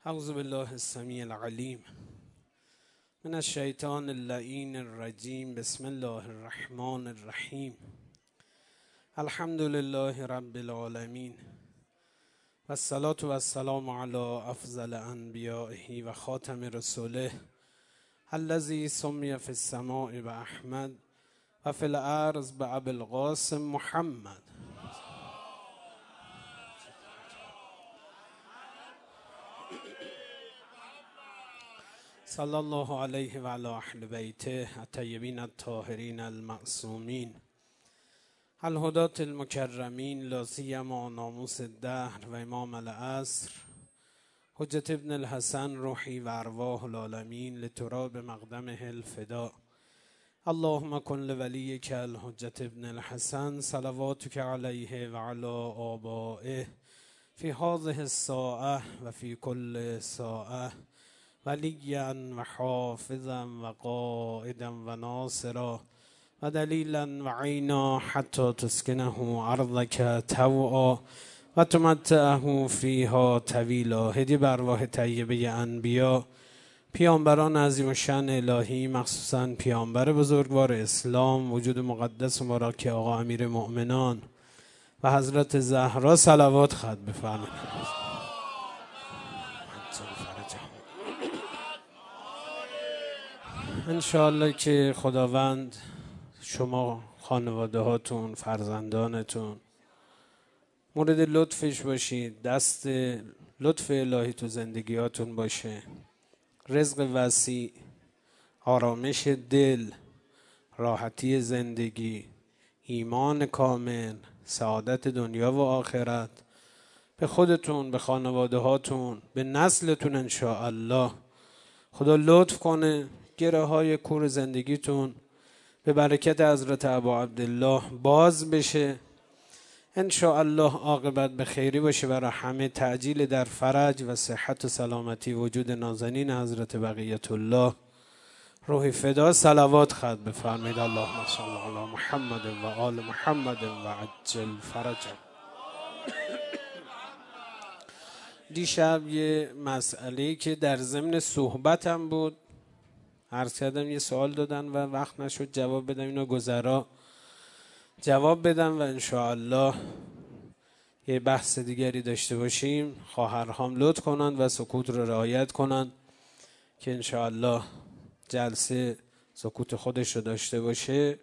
اعوذ بالله السمیع العلیم من الشیطان اللعین الرجیم. بسم الله الرحمن الرحیم. الحمد لله رب العالمین و الصلاة و السلام علی افضل انبیائه و خاتم رسوله الذی سمی فی السماء باحمد و فی الارض بابی القاسم محمد. صلی الله علیه و علی اهل بیته الطیبین الطاهرین المعصومین الهداة المکرمین، لا سیما ناموس الدهر و امام العصر حجة ابن الحسن روحی و ارواح العالمین لتراب مقدمه الفدا. اللهم کن لولیک الحجة ابن الحسن صلواتک علیه و علی آبائه فی هذه الساعة و فی کل ساعة ولیا و حافظا و قائدا و ناصرا و دلیلا و عینا حتی تسکنه ارضک طوعا و تمتعه فیها طویلا. هدیه به ارواح طیبه انبیا، پیامبران عظیم الشأن الهی، مخصوصا پیامبر بزرگوار اسلام وجود مقدس و مبارک آقا امیر مؤمنان و حضرت زهرا صلوات خط بفرمایید. انشاءالله که خداوند شما، خانواده هاتون، فرزندانتون مورد لطفش باشید، دست لطف الهی تو زندگیاتون باشه، رزق وسیع، آرامش دل، راحتی زندگی، ایمان کامل، سعادت دنیا و آخرت به خودتون، به خانواده هاتون، به نسلتون انشاءالله خدا لطف کنه. گره های کور زندگیتون به برکت حضرت ابا عبدالله باز بشه انشاءالله، عاقبت به خیری باشه برای همه، تعجیل در فرج و صحت و سلامتی وجود نازنین حضرت بقیت الله روح فدا صلوات خط بفرمایید. اللهم صل علی محمد و آل محمد و عجل فرجهم. دیشب یه مسئله‌ای که در ضمن صحبتم بود عرض کردم، یه سوال دادن و وقت نشد جواب بدم، اینو گذرا جواب بدم و انشاءالله یه بحث دیگری داشته باشیم. خواهرهام لطف کنند و سکوت رو رعایت کنند که انشاءالله جلسه سکوت خودش رو داشته باشه.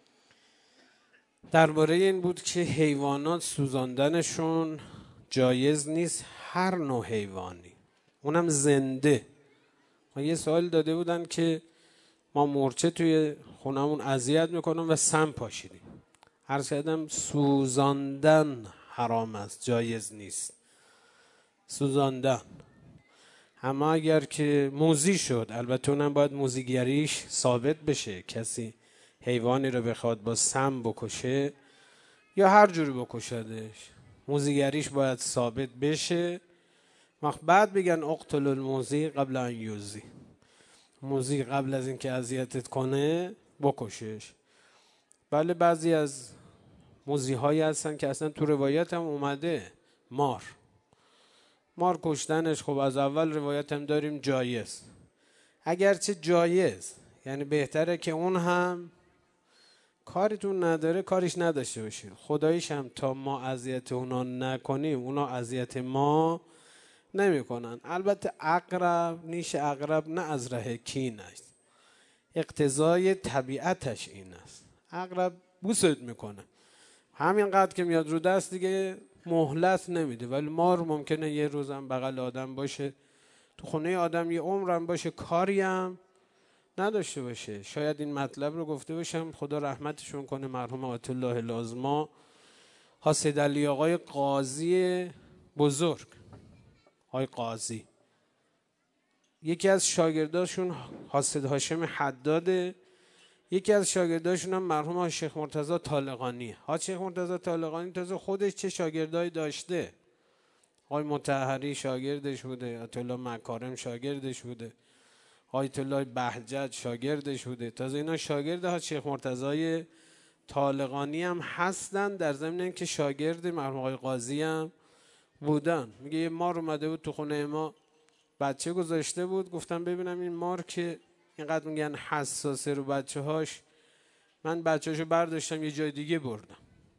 درباره این بود که حیوانات سوزاندنشون جایز نیست، هر نوع حیوانی، اونم زنده. ما یه سوال داده بودن که ما مورچه توی خونمون اذیت میکنم و سم پاشیدیم. عرض کردم سوزاندن حرام است، جایز نیست سوزاندن. اما اگر که موذی شد، البته اونم باید موذیگریش ثابت بشه، کسی حیوانی رو بخواد با سم بکشه یا هر جوری بکشدش، موذیگریش باید ثابت بشه. بعد بگن اقتل الموذی قبل ان یوذی، موذی قبل از اینکه اذیتت کنه بکشش. بله بعضی از موذی هایی هستن که اصلا تو روایت هم اومده مار کشتنش، خب از اول روایت هم داریم جایز، اگرچه جایز یعنی بهتره که اون هم کاریتون نداره کاریش نداشته باشید، خداییش هم تا ما اذیت اونا نکنیم اونا اذیت ما نمی کنن. البته عقرب، نیش عقرب نه از ره کین است، اقتضای طبیعتش این است. عقرب بوست میکنه، همینقدر که میاد رو دست دیگه مهلت نمیده، ولی مار ممکنه یه روزم بغل آدم باشه، تو خونه آدم یه عمرم باشه، کاری هم نداشته باشه. شاید این مطلب رو گفته باشم، خدا رحمتشون کنه، مرحوم آیت الله لازما حاسد علی آقای قاضی بزرگ، آقای قاضی، یکی از شاگرداشون حاسد هاشم حداده، یکی از شاگرداشون هم مرحوم شیخ مرتضی طالقانی. شیخ مرتضی طالقانی تازه خودش چه شاگردایی داشته، آقای مطهری شاگردش بوده، آیت الله مکارم شاگردش بوده، آیت الله بهجت شاگردش بوده، تازه اینا شاگرد شیخ مرتضی طالقانی هم هستن، در ضمن اینکه شاگرد مرحوم آقای قاضی هم بودن. میگه یه مار اومده بود تو خونه ما، بچه گذاشته بود. گفتم ببینم این مار که اینقدر میگن حساسه رو بچه هاش، من بچه هاشو برداشتم یه جای دیگه بردم.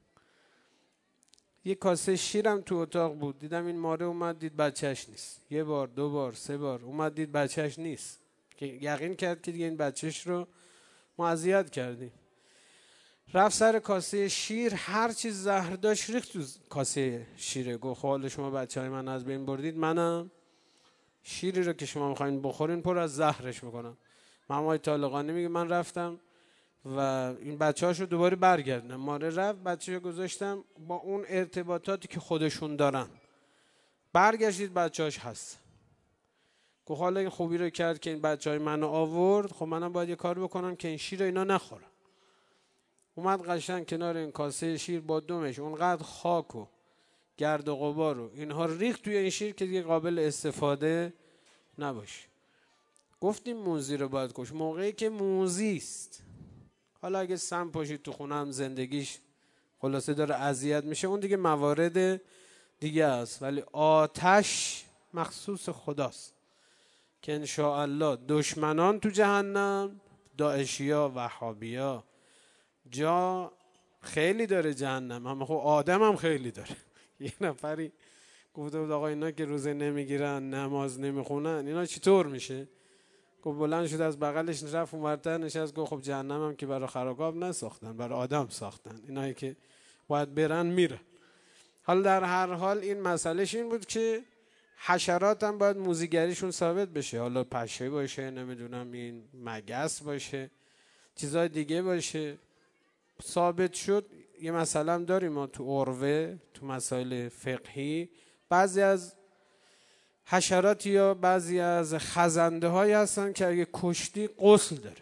یه کاسه شیرم تو اتاق بود، دیدم این ماره اومد دید بچهش نیست. یه بار، دو بار، سه بار اومد دید بچهش نیست، که یقین کرد که دیگه این بچهش رو ما اذیت کردیم. رفت سر کاسه شیر، هر چیز زهر داشت ریخت تو کاسه شیره. گفت حال شما بچه های من از بین بردید، منم شیری رو که شما میخواین بخورین پر از زهرش میکنم. مامای طالقانی میگه من رفتم و این بچه هاشو دوباره برگردنم. ماره رفت، بچه رو گذاشتم با اون ارتباطاتی که خودشون دارن. برگشتید بچه هاش هست. گفت حالا این خوبی رو کرد که این بچه های منو آورد، خب منم باید یه کار بکنم که این شیر رو اینا نخورن. اومد قشنگ کنار این کاسه شیر با دمش اونقدر خاک و گرد و غبار رو اینها ریخت توی این شیر که دیگه قابل استفاده نباشه. گفتیم موزی رو باید کش موقعی که موزی است. حالا اگه سم پاشید تو خونه هم زندگیش خلاصه داره اذیت میشه، اون دیگه موارد دیگه است، ولی آتش مخصوص خداست که انشاءالله دشمنان تو جهنم، داعشیا، وهابیا، جا خیلی داره جهنم، اما خب آدم هم خیلی داره. یه نفری گفته بود آقا اینا که روزه نمیگیرن، نماز نمیخونن، اینا چطور میشه؟ گفت بلند شد از بغلش رفت اونورتر نشست، گفت خب جهنم هم که برای خرابات نساختن، برای آدم ساختن، اینایی که باید برن میره. حالا در هر حال این مسئلهش این بود که حشرات هم باید موذیگریشون ثابت بشه. حالا پشه باشه، نمیدونم این مگس باشه، چیزای دیگه باشه، ثابت شد. یه مثلا داریم ما تو عروه، تو مسائل فقهی، بعضی از حشرات یا بعضی از خزنده هایی هستن که اگه کشتی غسل داره.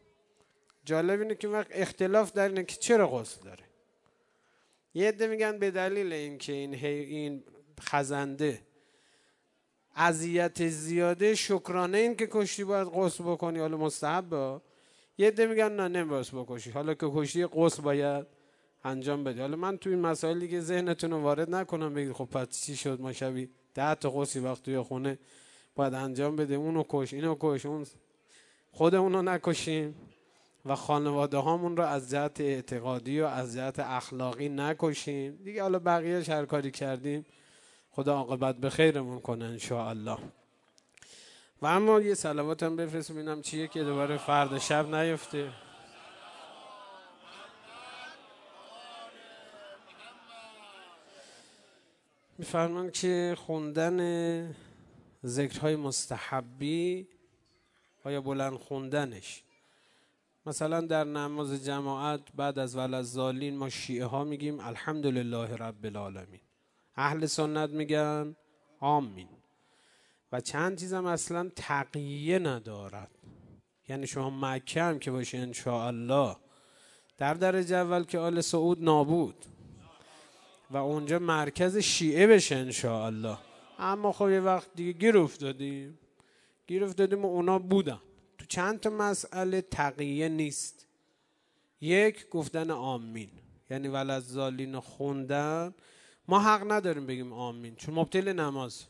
جالب اینه که وقت اختلاف در اینه که چرا غسل داره. یه عده میگن به دلیل اینکه این خزنده اذیت زیاده، شکرانه این که کشتی باید غسل بکنی، حالا مستحبه. یه عده میگن نه نمی‌باید بکشی، حالا که کشتی غسل باید انجام بدی. حالا من تو این مسائلی که ذهنتون رو وارد نکنم بگید خب پس چی شد ما شبی 10 تا غسل وقت توی خونه باید انجام بده، اونو کش اینو کش، اون خودمونو نکشیم و خانواده هامون رو از جهت اعتقادی و از جهت اخلاقی نکشیم دیگه. حالا بقیه‌اش هر کاری کردیم خدا عاقبت به خیرمون کنه ان شاء الله. و اما یه صلوات هم بفرست ببینم چیه که دوباره فردا شب نیفته. میفرمان که خوندن ذکرهای مستحبی آیا بلند خوندنش، مثلا در نماز جماعت بعد از ولضالین ما شیعه ها میگیم الحمدلله رب العالمین، اهل سنت میگن آمین. و چند چیزم اصلا تقیه ندارد، یعنی شما مکه هم که باشه انشاءالله در درجه اول که آل سعود نابود و اونجا مرکز شیعه بشه انشاءالله. اما خب یه وقت دیگه گیر افتادیم و اونا بودن تو چند تا مسئله تقیه نیست. یک، گفتن آمین، یعنی ولضالین خوندن ما حق نداریم بگیم آمین چون مبطل نماز.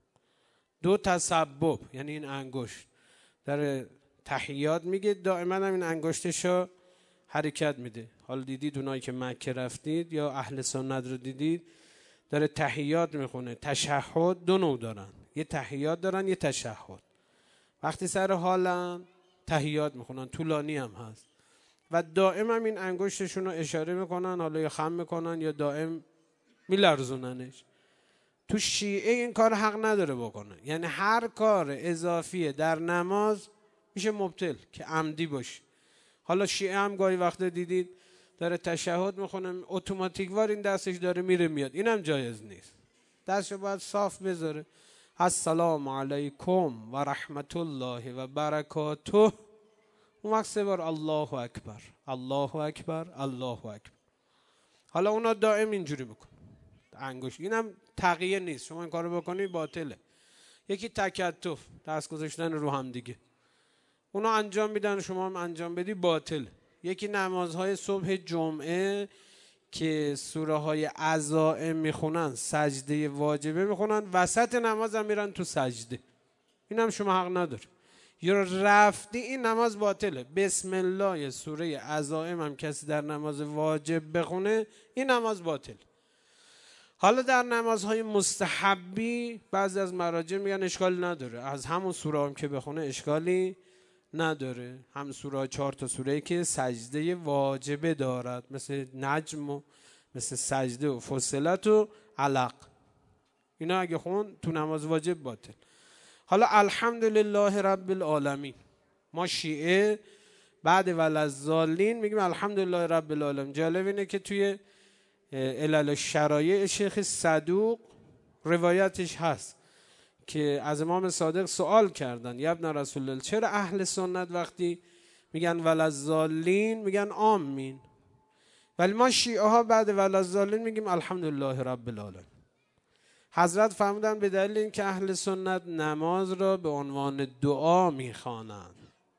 دو، تسبب، یعنی این انگشت در تحیات میگه دائما هم این انگشتشو حرکت میده. حالا دیدید اونایی که مکه رفتید یا اهل سنت رو دیدید داره تحیات میخونه. تشهد دو نوع دارن، یه تحیات دارن یه تشهد. وقتی سر حالن تحیات میخونن، طولانی هم هست و دائم هم این انگشتشون رو اشاره میکنن، حالا یا خم میکنن یا دائم میلرزوننش. تو شیعه این کار حق نداره بکنه، یعنی هر کار اضافیه در نماز میشه مبطل که عمدی باشه. حالا شیعه هم گاهی وقتا دیدید داره تشهد میخونه اتوماتیک وار این دستش داره میره میاد، اینم جایز نیست. دستشو باید صاف بذاره. السلام علیکم و رحمت الله و برکاته، اون وقت 3 بار الله اکبر الله اکبر الله اکبر. حالا اونا دائم اینجوری میکن انگشت، اینم تقیه نیست، شما این کارو بکنی باطله. یکی تکتف، دست گذاشتن رو هم دیگه، اونا انجام میدن شما هم انجام بدی باطل. یکی نمازهای صبح جمعه که سوره های عزائم میخونن، سجده واجبه میخونن، وسط نماز هم میرن تو سجده. اینم شما حق نداری. یا رفتی این نماز باطله. بسم الله سوره عزائم هم کسی در نماز واجب بخونه این نماز باطل. حالا در نمازهای مستحبی بعضی از مراجع میگن اشکال نداره، از همون سوره هم که بخونه اشکالی نداره. هم سوره 4 تا سوره که سجده واجبه دارد، مثل نجم و مثل سجده و فصلت و علق، اینا اگه خون تو نماز واجب باطل. حالا الحمدلله رب العالمین، ما شیعه بعد ولضالین میگیم الحمدلله رب العالمین. جالب اینه که توی علل الشرایع شیخ صدوق روایتش هست که از امام صادق سوال کردن یا ابن رسول الله چرا اهل سنت وقتی میگن ولضالین میگن آمین، ولی ما شیعه ها بعد ولضالین میگیم الحمدلله رب العالمین. حضرت فرمودن به دلیل اینکه اهل سنت نماز را به عنوان دعا میخوانند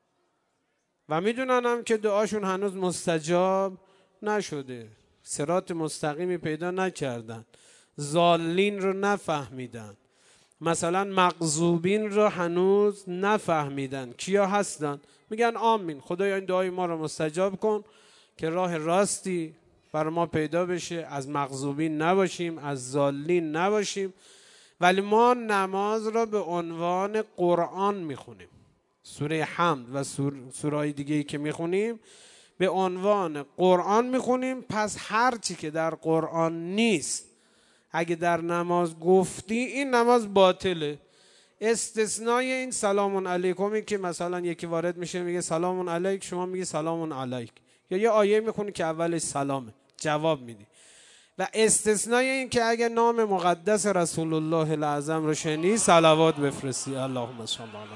و میدونن هم که دعاشون هنوز مستجاب نشده، صراط مستقیمی پیدا نکردن، ضالین رو نفهمیدن، مثلا مغضوبین رو هنوز نفهمیدن کیا هستن، میگن آمین، خدایا این دعای ما رو مستجاب کن که راه راستی برای ما پیدا بشه، از مغضوبین نباشیم، از ضالین نباشیم. ولی ما نماز را به عنوان قرآن میخونیم. سوره حمد و سوره‌های دیگه‌ای که میخونیم به عنوان قرآن میخونیم. پس هر چی که در قرآن نیست اگه در نماز گفتی این نماز باطله. استثنای این سلام علیکمی که مثلا یکی وارد میشه میگه سلام علیک، شما میگی سلام علیک، یا یه آیه میخونی که اولش سلامه جواب میدی. و استثنای این که اگه نام مقدس رسول الله الاعظم رو شنی صلوات بفرستی، اللهم صل علی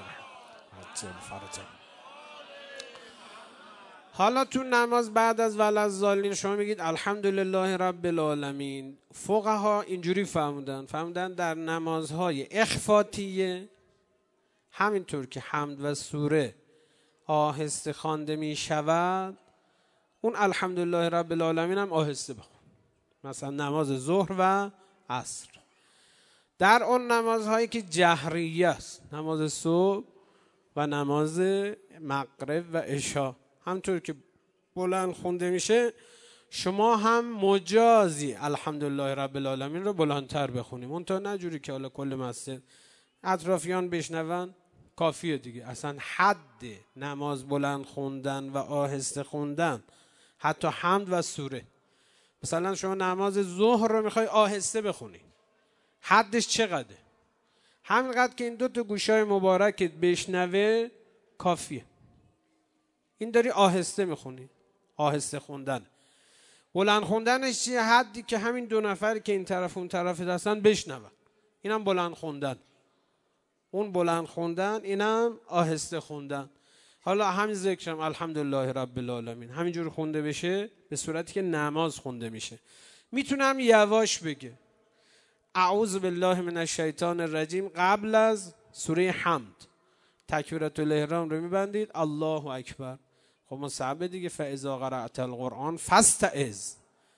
محمد. حالا تو نماز بعد از ولضالین شما میگید الحمدلله رب العالمین. فقها اینجوری فهموندن در نمازهای اخفاتیه همینطور که حمد و سوره آهسته خوانده میشود، اون الحمدلله رب العالمین هم آهسته بخون. مثلا نماز ظهر و عصر. در اون نمازهایی که جهریه است، نماز صبح و نماز مغرب و عشا، همطور که بلند خونده میشه شما هم مجازی الحمدلله رب العالمین رو بلندتر بخونیم. اون تا نجوری که حالا کل مسجد اطرافیان بشنون کافیه دیگه. اصلا حد نماز بلند خوندن و آهسته خوندن حتی حمد و سوره، مثلا شما نماز ظهر رو میخوای آهسته بخونی، حدش چقدره؟ همینقدر که این دو تا گوشای مبارکت بشنوه کافیه. این داری آهسته میخونی. آهسته خوندن. بلند خوندنش چیه؟ حدی که همین دو نفر که این طرف اون طرف هستن بشنون. اینم بلند خوندن. اون بلند خوندن، اینم آهسته خوندن. حالا همین ذکرم الحمدلله رب العالمین همینجور خونده بشه به صورتی که نماز خونده میشه. میتونم یواش بگه اعوذ بالله من الشیطان الرجیم قبل از سوره حمد. تکبیرات الاحرام رو میبندید، الله اکبر. خب مصعب دیگه فاذا قرأت القرآن فاستعذ،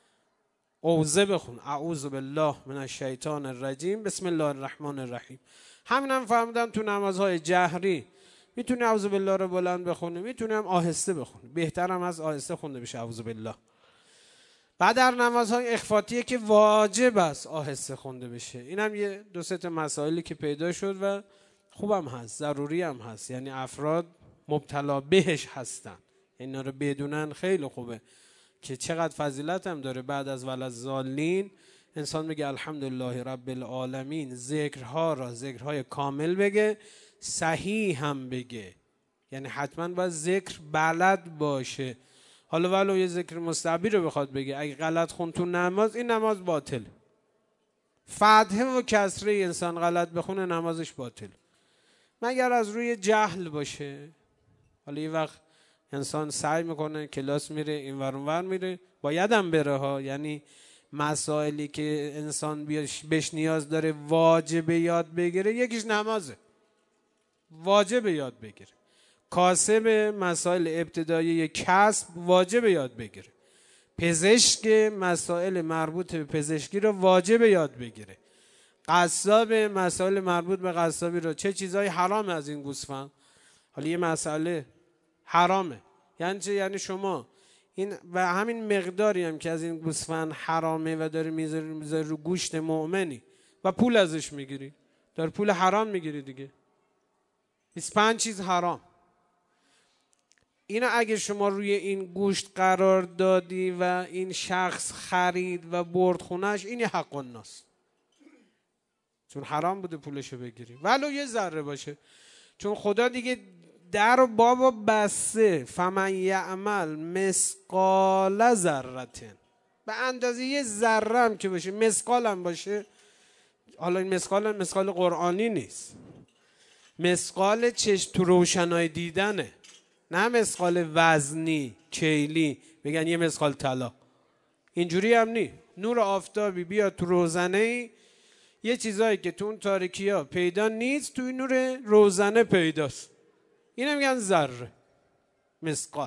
اوزه بخون، اعوذ بالله من الشیطان الرجیم بسم الله الرحمن الرحیم. همینم فهمیدم تو نمازهای جهری میتونی اعوذ بالله رو بلند بخونی، میتونی هم آهسته بخونی. بهترم از آهسته خونده بشه اعوذ بالله. بعد در نمازهای اخفاتیه که واجب است آهسته خونده بشه. اینم یه دو سه تا مسائلی که پیدا شد و خوبم هست، ضروری هم هست، یعنی افراد مبتلا بهش هستن، اینا رو بدونن خیلی خوبه که چقدر فضیلت هم داره. بعد از ولضالین انسان میگه الحمدلله رب العالمین، ذکرها را ذکرهای کامل بگه، صحیح هم بگه، یعنی حتما باید ذکر بلد باشه. حالا ولو یه ذکر مستحبی رو بخواد بگه، اگه غلط خون تو نماز این نماز باطل. فتحه و کسره انسان غلط بخونه نمازش باطل، مگر از روی جهل باشه. حالا یه وقت انسان سعی میکنه کلاس میره این ور اون ور میره، باید هم بره ها، یعنی مسائلی که انسان بهش نیاز داره واجبه یاد بگیره، یکیش نمازه، واجبه یاد بگیره. کاسب مسائل ابتدایی کسب واجبه یاد بگیره. پزشک مسائل مربوط به پزشکی رو واجبه یاد بگیره. قصاب مسائل مربوط به قصابی رو، چه چیزایی حرامه از این گوسفند. حالا یه مسئله حرامه یعنی چه؟ یعنی شما این و همین مقداری هم که از این گوسفند حرامه و داری میذاری رو گوشت مؤمنی و پول ازش میگیری، داری پول حرام میگیری دیگه. 25 چیز حرام. اینا اگه شما روی این گوشت قرار دادی و این شخص خرید و برد خونش، این یه حق الناس، چون حرام بوده پولشو بگیری ولو یه ذره باشه. چون خدا دیگه در و بابا بسته، فمن یعمل مثقال ذرة، به اندازه یه ذره هم که باشه، مثقال هم باشه. حالا این مثقال قرآنی نیست، مثقال چشم تو روشنای دیدنه، نه مثقال وزنی کیلی بگن یه مثقال طلا. اینجوری هم نی. نور آفتابی بیاد تو روزنه، یه چیزایی که تو اون تاریکی ها پیدا نیست تو این نور روزنه پیداست. اینو میگن ذره، مثقال.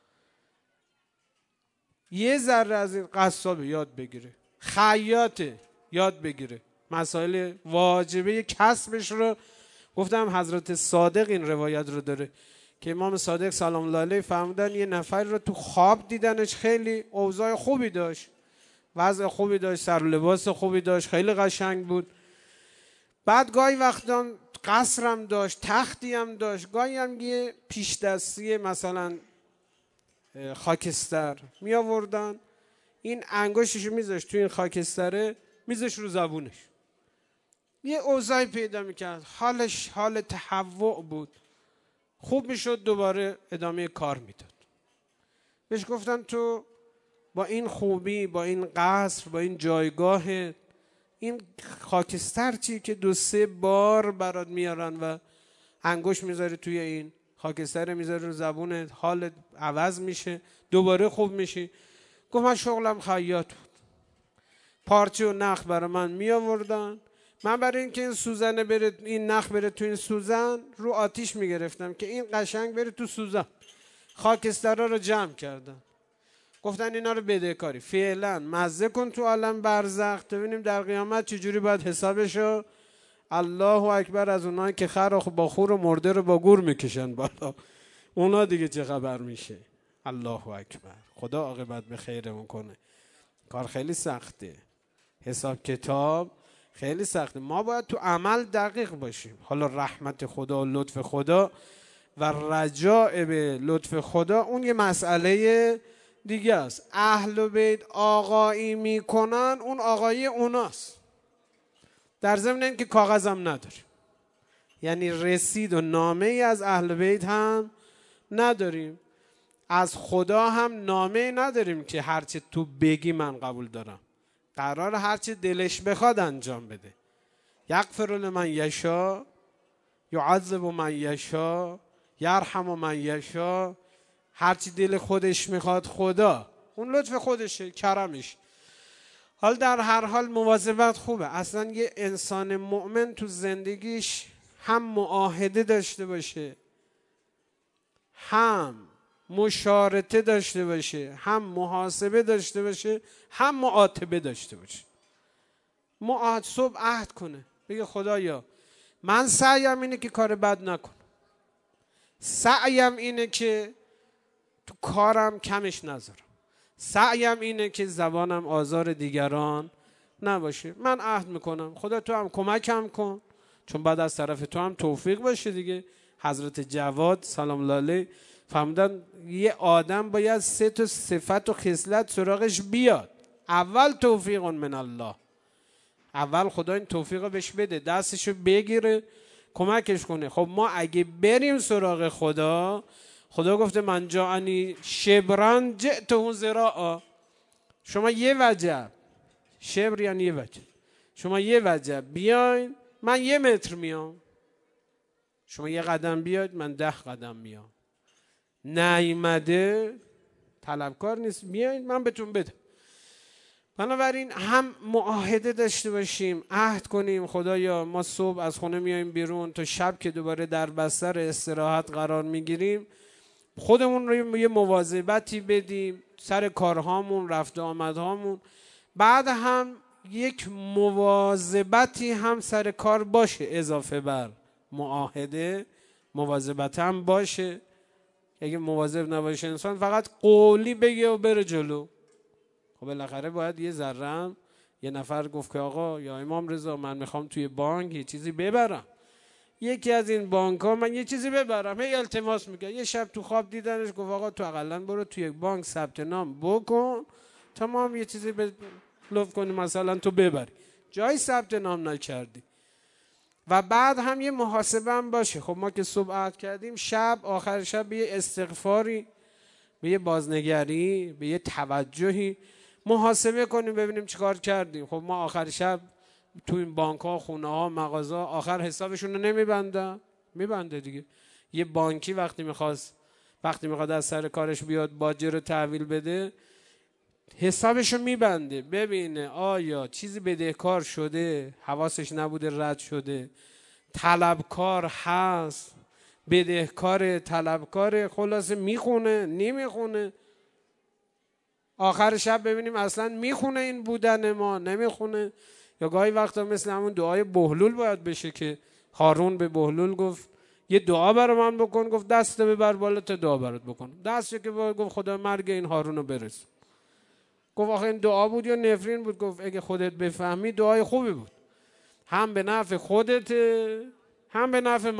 یه ذره از این قصاب یاد بگیره، خیاط یاد بگیره، مسائل واجبه کسبش رو. گفتم حضرت صادق این روایت رو داره که امام صادق سلام الله علیه فرمودن یه نفر رو تو خواب دیدنش، خیلی اوضاع خوبی داشت، وضع خوبی داشت، سر و لباس خوبی داشت، خیلی قشنگ بود. بعد گاهی وقتا قصرم داشت، تختی هم داشت، گاهی هم یه پیش دستی مثلا خاکستر می آوردن، این انگشتشو میذاشت تو این خاکستره، میذاشت رو زبونش، یه اوضاعی پیدا میکرد، حالش حال تهوع بود، خوب میشد، دوباره ادامه کار میداد. بهش گفتن تو با این خوبی، با این قصر، با این جایگاه، این خاکستر چی که 2-3 بار برات میارن و انگشت میذاری توی این خاکستر، میذاری رو زبونت، حالت عوض میشه، دوباره خوب میشی. گفت من شغلم خیاط بود، پارچه و نخ برای من میآوردن، من برای اینکه این سوزنه بره، این نخ بره تو این سوزن، رو آتیش میگرفتم که این قشنگ بره تو سوزن. خاکسترها رو جمع کردن، گفتن اینا رو بدهکاری فعلا مزه کن تو عالم برزخ، تا ببینیم در قیامت چجوری باید حسابشو. الله اکبر، از اونایی که خر با خور و مرده رو با گور میکشن بالا، اونا دیگه چه خبر میشه. الله اکبر، خدا عاقبت به خیرمون کنه. کار خیلی سخته، حساب کتاب خیلی سخته. ما باید تو عمل دقیق باشیم. حالا رحمت خدا و لطف خدا و رجاء به لطف خدا اون یه مسئله دیگه است. اهل بیت آقایی میکنن، اون آقایی اوناست. در ضمن این که کاغذم نداریم، یعنی رسید و نامه ای از اهل بیت هم نداریم، از خدا هم نامه نداریم که هرچه تو بگی من قبول دارم. قرار هرچه دلش بخواد انجام بده. یغفر لمن یشاء، یعذب من یشاء، یرحم من یشاء. هرچی دل خودش میخواد خدا، اون لطف خودشه، کرمش. حال در هر حال مواظبت خوبه. اصلا یه انسان مؤمن تو زندگیش هم معاهده داشته باشه، هم مشارطه داشته باشه، هم محاسبه داشته باشه، هم معاتبه داشته باشه. صبح عهد کنه، بگه خدایا من سعیم اینه که کار بد نکنم، سعیم اینه که تو کارم کمش نذارم، سعیم اینه که زبانم آزار دیگران نباشه. من عهد میکنم، خدا تو هم کمکم کن، چون بعد از طرف تو هم توفیق باشه دیگه. حضرت جواد سلام الله علیه فرمودن یه آدم باید 3 تا صفت و خصلت سراغش بیاد. اول توفیق من الله، اول خدا این توفیق رو بهش بده، دستشو بگیره، کمکش کنه. خب ما اگه بریم سراغ خدا، خدا گفته من جاءنی شبران جئته ذراعا. شما یه وجب، شبر یعنی یه وجب، شما یه وجب بیاین من 1 متر میام، شما 1 قدم بیاید من 10 قدم میام. نیامده طلبکار نیست، بیاین من بهتون بدم. بنابراین هم معاهده داشته باشیم، عهد کنیم خدایا ما صبح از خونه میایم بیرون تا شب که دوباره در بستر استراحت قرار میگیریم، خودمون رو یه مواظبتی بدیم سر کارهامون، رفت آمدهامون. بعد هم یک مواظبتی هم سر کار باشه، اضافه بر معاهده مواظبت هم باشه. اگه مواظب نباشه انسان فقط قولی بگه و بره جلو، خب بالاخره باید یه ذره. یه نفر گفت که آقا یا امام رضا من میخوام توی بانک یه چیزی ببرم، یکی از این بانک ها من یه چیزی ببرم، هی التماس میگه. یه شب تو خواب دیدنش، گفت آقا تو اقلا برو توی یک بانک ثبت نام بکن تا ما هم یه چیزی لطف کنی مثلا تو ببری، جای ثبت نام نکردی. و بعد هم یه محاسبه هم باشه. خب ما که صبح عهد کردیم شب آخر شب به یه استغفاری، به یه بازنگری، به یه توجهی محاسبه کنیم ببینیم چیکار کردیم. خب ما آخر شب تو این بانک ها، خونه ها، مغازه ها آخر حسابشون رو نمیبندن؟ میبنده دیگه. یه بانکی وقتی میخواد از سر کارش بیاد باجه رو تحویل بده، حسابشو میبنده ببینه آیا چیزی بدهکار شده، حواسش نبوده رد شده، طلبکار هست، بدهکار، طلبکار، خلاصه میخونه نمیخونه. آخر شب ببینیم اصلا میخونه این بودن ما نمیخونه. یا گاهی وقتا مثل همون دعای بهلول باید بشه که هارون به بهلول گفت یه دعا برای من بکن، گفت دست ببر بالا تا دعا برات بکن. دستش که گفت خدا مرگ این هارون رو برس. گفت آخه این دعا بود یا نفرین بود؟ گفت اگه خودت بفهمی دعای خوبی بود، هم به نفع خودته هم به نفع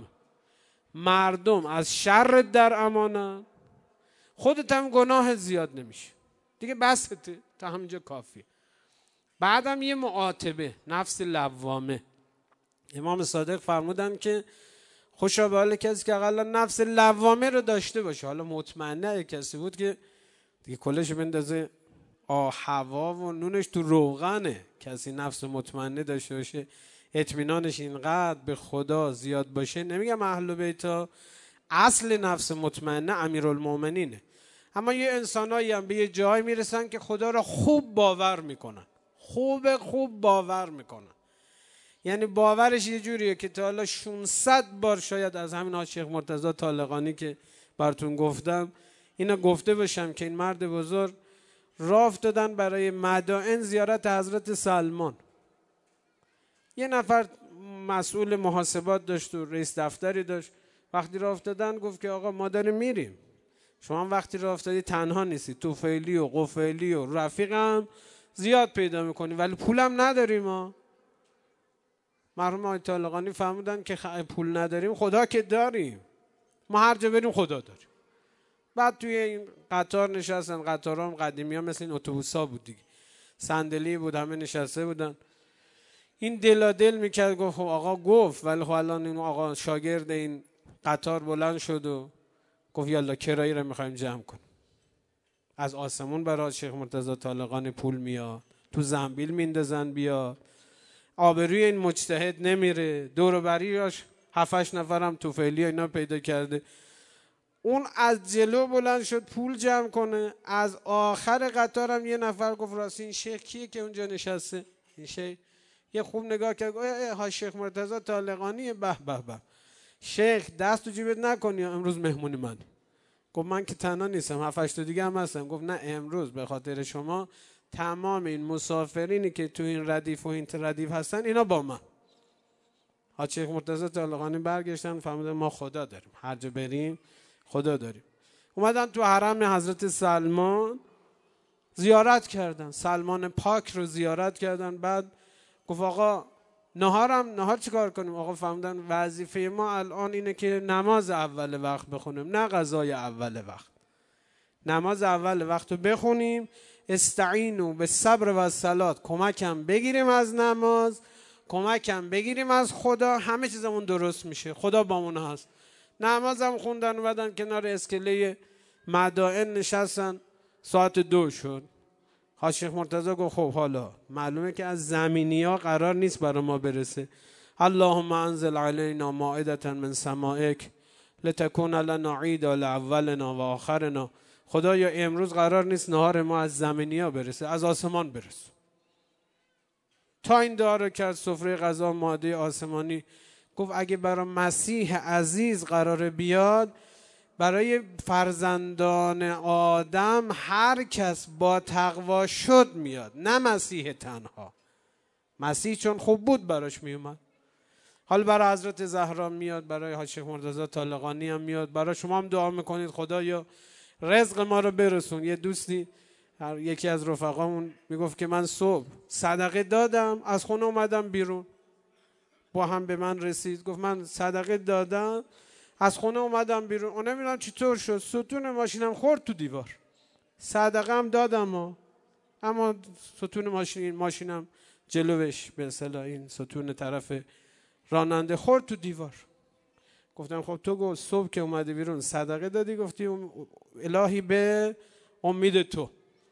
مردم از شر در امانه، خودت هم گناه زیاد نمیشه دیگه، بسته تا همینجا کافیه. بعدم یه معاتبه، نفس لوامه. امام صادق فرمودن که خوشا به حال کسی که اقلا نفس لوامه رو داشته باشه. حالا مطمئنه کسی بود که دیگه کلش بندازه هوا و نونش تو روغنه. کسی نفس مطمئنه داشته باشه، اطمینانش اینقدر به خدا زیاد باشه، نمیگم اهل بیت، اصل نفس مطمئنه امیرالمومنینه. اما یه انسانایی هم به یه جای میرسن که خدا را خوب باور میکنن، خوب باور میکنن. یعنی باورش یه جوریه که تا حالا 600 بار شاید از همین شیخ مرتضی طالقانی که براتون گفتم اینا گفته باشم که این مرد بزرگ راه افتادن برای مدائن زیارت حضرت سلمان. یه نفر مسئول محاسبات داشت و رئیس دفتری داشت. وقتی راه افتادن گفت که آقا ما داریم میریم، شما وقتی راه افتادی تنها نیستی، توفیلی و قفیلی و رفیقم زیاد پیدا میکنی ولی پولم نداریم. ما مرحوم آقای طالقانی فهمیدن که پول نداریم، خدا که داریم، ما هر جا بریم خدا داریم. بعد توی این قطار نشستن. قطارها هم قدیمی ها مثل این اتوبوسا بود دیگه، صندلی بود، همه نشسته بودن. این دل میکرد. گفت آقا گفت، ولی خب الان این آقا شاگرد این قطار بلند شد و گفت یالا کرایه رو میخوایم جمع کنیم. از آسمون برای شیخ مرتضی طالقانی پول میاد، تو زنبیل میندازن بیاد، آبروی این مجتهد نمیره. دور و بریاش 7-8 نفرم توفیلی اینا پیدا کرده. اون از جلو بلند شد پول جمع کنه. از آخر قطارم یه نفر گفت راستی این شیخ کیه که اونجا نشسته؟ این شیخ یه خوب نگاه کرد، ها شیخ مرتضی طالقانی. به به به شیخ دست تو جیبت نکنی، امروز مهمونی من. گفت من که تنها نیستم، 7-8 تا دیگه هم هستم. گفت نه امروز به خاطر شما تمام این مسافرینی که تو این ردیف و این ردیف هستن اینا با من. ها شیخ مرتضی طالقانی برگشتن فهمیدن ما خدا داریم، هر جا بریم خدا داریم. اومدن تو حرم حضرت سلمان زیارت کردن، سلمان پاک رو زیارت کردن. بعد گفت آقا نهار چیکار کنیم؟ آقا فهمیدن وظیفه ما الان اینه که نماز اول وقت بخونیم، نه غذای اول وقت. نماز اول وقت رو بخونیم، استعینوا بالصبر و الصلاة، کمکم بگیریم از نماز، کمکم بگیریم از خدا، همه چیزمون درست میشه، خدا بامون هست. نمازم خوندن و بعدن کنار اسکله مدائن نشستن. ساعت 2 شد. شیخ مرتضی گفت خب حالا معلومه که از زمینی ها قرار نیست برای ما برسه. اللهم انزل علینا مائدة من سمائک لتکون لنا عیدا لاولنا و آخرنا. خدایا امروز قرار نیست نهار ما از زمینی ها برسه، از آسمان برسه. تا این دعا رو کرد، سفره غذا ماده آسمانی. گفت اگه برای مسیح عزیز قرار بیاد، برای فرزندان آدم هر کس با تقوا شد میاد، نه مسیح تنها. مسیح چون خوب بود براش میومد. حال برای حضرت زهرا میاد، برای حاج شیخ مرتضی طالقانی هم میاد، برای شما هم دعا میکنید خدایا رزق ما رو برسون. یه دوستی یکی از رفقامون میگفت که من صبح صدقه دادم از خونه اومدم بیرون، با هم به من رسید، گفت من صدقه دادم از خونه اومدم بیرون، اون نمیدونم چطور شد ستون ماشینم خورد تو دیوار. صدقه هم دادم اما ستون ماشینم جلوش به اصطلاح این ستون طرف راننده خورد تو دیوار. گفتم خب تو گفت صبح که اومدی بیرون صدقه دادی، گفتی الهی به امید تو.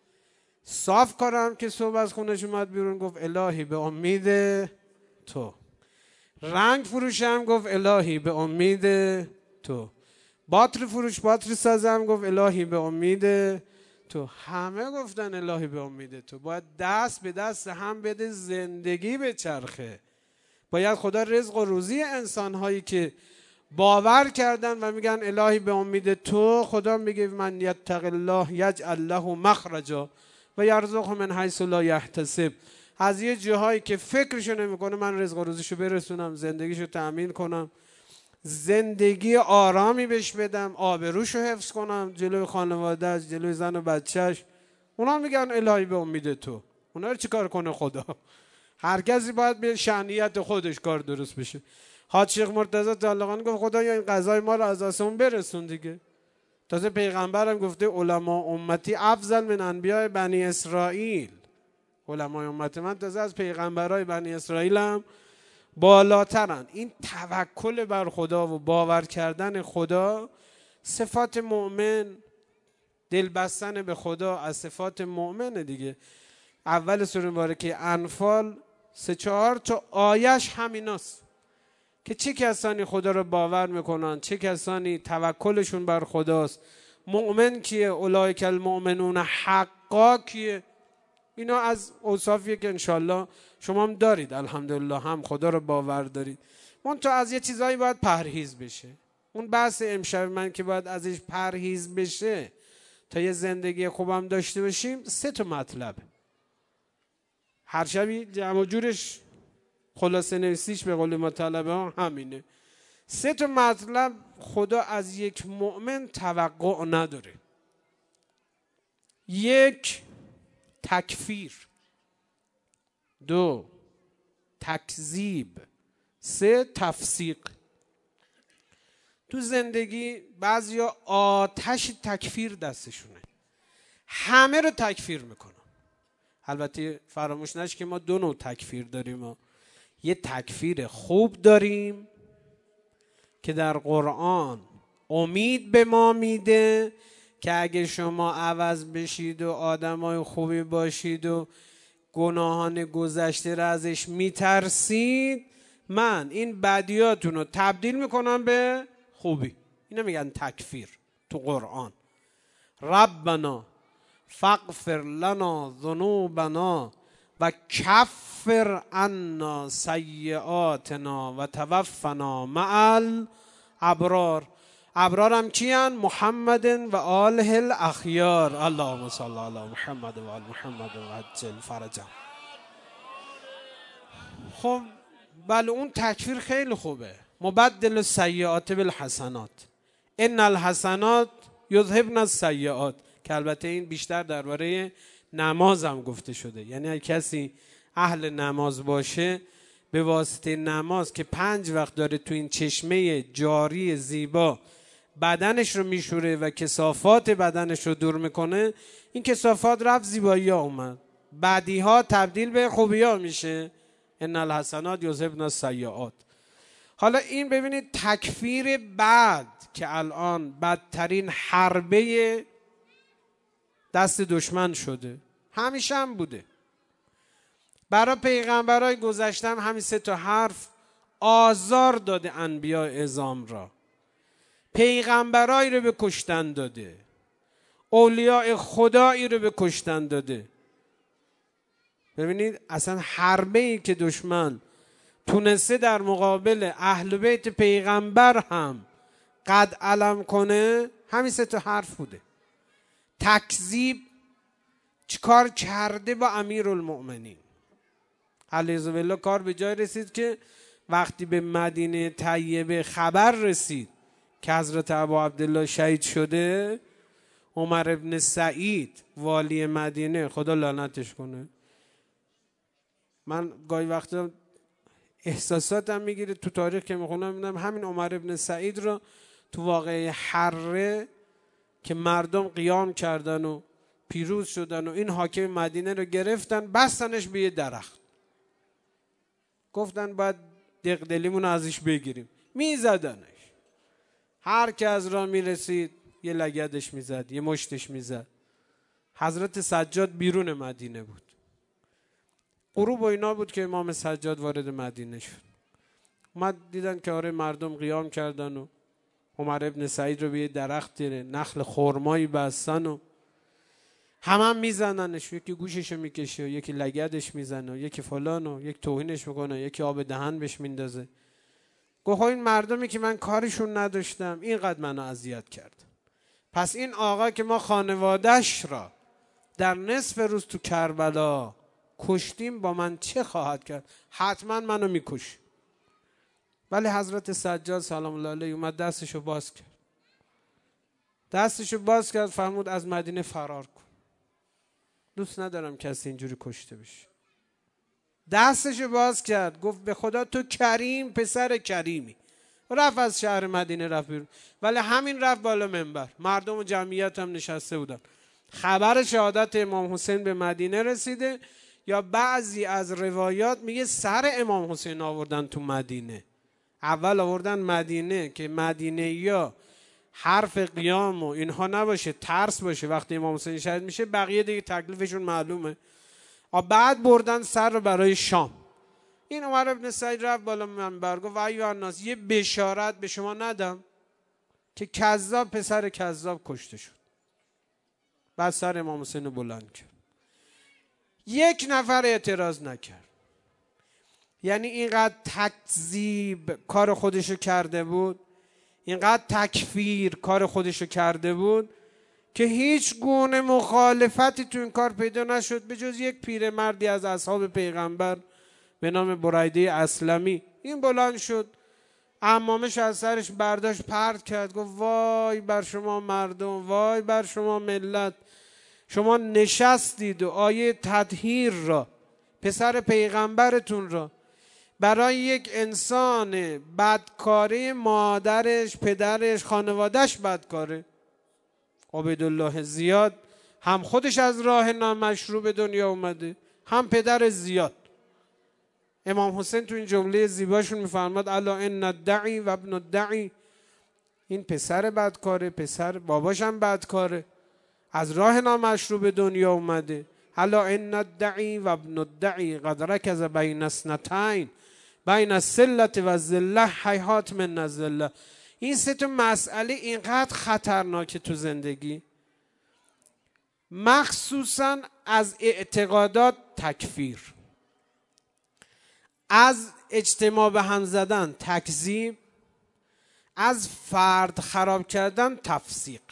صاف کارم که صبح از خونش اومد بیرون گفت الهی به امید تو. رنگ فروشم گفت الهی به امید تو. باتری فروش باتری سازم گفت الهی به امید تو. همه گفتن الهی به امید تو. باید دست به دست هم بده زندگی به چرخه. باید خدا رزق و روزی انسان‌هایی که باور کردن و میگن الهی به امید تو، خدا میگه من یتق الله یجعل له مخرجا و یرزقه من حیث لا یحتسب. از یه جاهایی که فکرشو نمیکنه من رزق و روزیشو برسونم، زندگیشو تأمین کنم، زندگی آرامی بهش بدم، آبروشو حفظ کنم جلوی خانواده‌اش، جلوی زن و بچه‌اش. اونا میگن الهی به امید تو. اونا رو چیکار کنه خدا؟ هر کسی باید به شأنیت خودش کار درست بشه. حاج شیخ مرتضی طالقانی گفت خدایا این قضای ما رو از آسمون برسون دیگه. تازه پیغمبرم گفته علما امتی افضل من انبیاء بنی اسرائیل. علمای امت من تازه از پیغمبرای بنی اسرائیل هم بالاترن. این توکل بر خدا و باور کردن خدا، صفات مؤمن، دل بستن به خدا از صفات مؤمنه دیگه. اول سوره مبارکه انفال 3-4 تا آیش همیناست که چه کسانی خدا رو باور میکنن، چه کسانی توکلشون بر خداست. مؤمن کیه؟ اولئک المؤمنون حقا کیه؟ اینا از اوصافیه که انشالله شما هم دارید، الحمدلله هم خدا رو باور دارید. منتها از یه چیزایی باید پرهیز بشه. اون بحث امشب من که باید ازش پرهیز بشه تا یه زندگی خوبم داشته باشیم 3 تا مطلب. هر شبی جمع و جورش خلاصه نویسیش به قول ما طلبه ها همینه. 3 تا مطلب خدا از یک مؤمن توقع نداره. 1 تکفیر، 2 تکذیب، 3 تفسیق. تو زندگی بعضیا آتش تکفیر دستشونه، همه رو تکفیر میکنن. البته فراموش نشه که ما 2 نوع تکفیر داریم. یه تکفیر خوب داریم که در قرآن امید به ما میده که اگه شما عوض بشید و آدمای خوبی باشید و گناهان گذشته را ازش میترسید، من این بدیاتون رو تبدیل میکنم به خوبی. اینو میگن تکفیر تو قرآن. ربنا فاغفر لنا ذنوبنا و کفر عنا سیئاتنا و توفنا مع الابرار. ابرار هم کیان؟ محمد و آله الاخیار. اللهم صل علی محمد و آل محمد و عجل فرجهم. خب بله اون تکفیر خیلی خوبه. مبدل السیئات بالحسنات، ان الحسنات یذهبن السیئات، که البته این بیشتر درباره نماز هم گفته شده. یعنی اگه کسی اهل نماز باشه به واسطه نماز که 5 وقت داره تو این چشمه جاری زیبا بدنش رو میشوره و کثافات بدنش رو دور میکنه، این کثافات رفت، زیبایی ها اومد، بدی ها تبدیل به خوبی ها میشه. ان الحسنات یذهبن السیئات. حالا این ببینید تکفیر بد که الان بدترین حربه دست دشمن شده، همیشه هم بوده. برای پیغمبرای گذشتم همین 3 تا حرف آزار داده انبیاء اعظام را. پیغمبرایی رو به کشتن داده، اولیاء خدایی رو به کشتن داده. ببینید اصلا حربه‌ای که دشمن تونسته در مقابل اهل بیت پیغمبر هم قد علم کنه همین 3 تا حرف بوده. تکذیب چیکار کرده با امیرالمؤمنین؟ علیه بالله کار به جای رسید که وقتی به مدینه طیبه خبر رسید که حضرت ابا عبدالله شهید شده، عمر ابن سعید والی مدینه، خدا لعنتش کنه، من گاهی وقتا احساساتم میگیره تو تاریخ که میخونم، میدم همین عمر ابن سعید رو تو واقعه حره که مردم قیام کردن و پیروز شدن و این حاکم مدینه رو گرفتن بستنش به یه درخت، گفتن باید دقدلیمون ازش بگیریم، میزدنش، هر که از راه میرسید یه لگدش میزد، یه مشتش میزد. حضرت سجاد بیرون مدینه بود، غروب و اینا بود که امام سجاد وارد مدینه شد. اومد دیدن که آره مردم قیام کردن و عمر ابن سعید رو به یه درخت نخل خرمایی بستن و هم میزننش، یکی گوششو میکشه و یکی لگدش میزنه و یکی فلان و یکی توهینش میکنه، یکی آب دهن بهش میندازه. گفت این مردمی که من کارشون نداشتم اینقدر منو اذیت کرد، پس این آقا که ما خانواده‌اش را در نصف روز تو کربلا کشتیم با من چه خواهد کرد؟ حتما منو میکش. ولی حضرت سجاد سلام الله علیه اومد دستشو باز کرد، فرمود از مدینه فرار کن، دوست ندارم کسی اینجوری کشته بشه. دستشو باز کرد، گفت به خدا تو کریم، پسر کریمی. رفت از شهر مدینه رفت بیرون، ولی همین رفت بالا منبر، مردم و جمعیت هم نشسته بودن. خبر شهادت امام حسین به مدینه رسیده، یا بعضی از روایات میگه سر امام حسین آوردن تو مدینه. اول آوردن مدینه که مدینه یا حرف قیام و اینها نباشه، ترس باشه وقتی امام حسین شهید میشه، بقیه دیگه تکلیفشون معلومه. بعد بردن سر رو برای شام. این عمر ابن سعید رفت بالا منبر، گفت ایها الناس، یه بشارت به شما ندم که کذاب پسر کذاب کشته شد. بعد سر امام حسین رو بلند کرد، یک نفر اعتراض نکرد. یعنی اینقدر تکذیب کار خودشو کرده بود، اینقدر تکفیر کار خودشو کرده بود که هیچ گونه مخالفتی تو این کار پیدا نشد به جز یک پیرمردی از اصحاب پیغمبر به نام بریده اسلمی. این بلند شد، عمامش از سرش برداشت پرت کرد، گفت وای بر شما مردم، وای بر شما ملت، شما نشستید و آیه تطهیر را، پسر پیغمبرتون را، برای یک انسان بدکاره، مادرش، پدرش، خانوادهش بدکاره. عبیدالله زیاد هم خودش از راه نامشروع به دنیا اومده، هم پدر زیاد. امام حسین تو این جمله زیباشون میفرماد الا ان الدعی و ابن الدعی، این پسر بدکاره، پسر باباش هم بدکاره، از راه نامشروع به دنیا اومده. الا ان الدعی و ابن الدعی قد رکز بین اثنتین، بین السلة و الذلة هیهات من الذلة. این سه تا مسئله اینقدر خطرناکه تو زندگی، مخصوصا از اعتقادات تکفیر، از اجتماع به هم زدن تکذیب، از فرد خراب کردن تفسیق.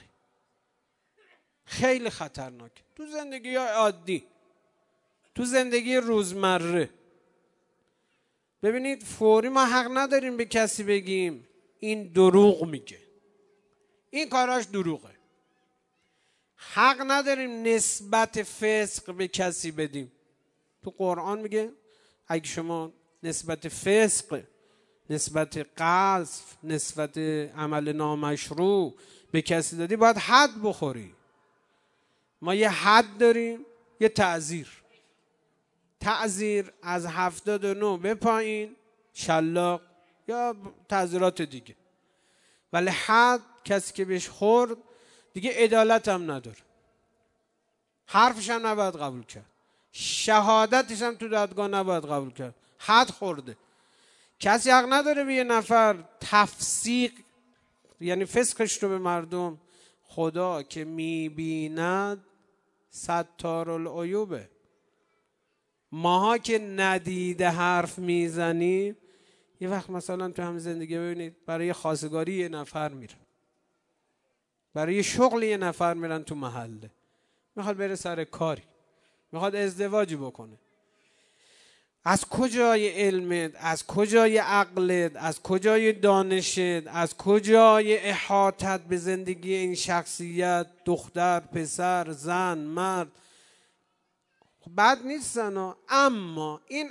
خیلی خطرناک تو زندگی عادی، تو زندگی روزمره. ببینید فوری ما حق نداریم به کسی بگیم این دروغ میگه، این کاراش دروغه. حق نداریم نسبت فسق به کسی بدیم. تو قرآن میگه اگه شما نسبت فسق، نسبت قذف، نسبت عمل نامشروع به کسی دادی باید حد بخوری. ما یه حد داریم، یه تعزیر. تعزیر از 79 به پایین شلاق یا تعزیرات دیگه، ولی حد کسی که بهش خورد دیگه عدالت هم نداره، حرفش هم نباید قبول کرد، شهادتش هم تو دادگاه نباید قبول کرد، حد خورده. کسی حق نداره به یه نفر تفسیق، یعنی فسقش رو به مردم. خدا که میبیند ستار العیوبه. ماها که ندیده حرف میزنیم، یه وقت مثلا تو هم زندگی ببینید برای خواستگاری یه نفر میره، برای شغل یه نفر میرن تو محله، میخواد بره سر کاری، میخواد ازدواجی بکنه. از کجای علمت، از کجای عقلت، از کجای دانشت، از کجای احاطت به زندگی این شخصیت، دختر، پسر، زن، مرد، بد نیستن اما این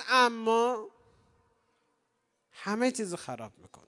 همه چیز خراب میکنه،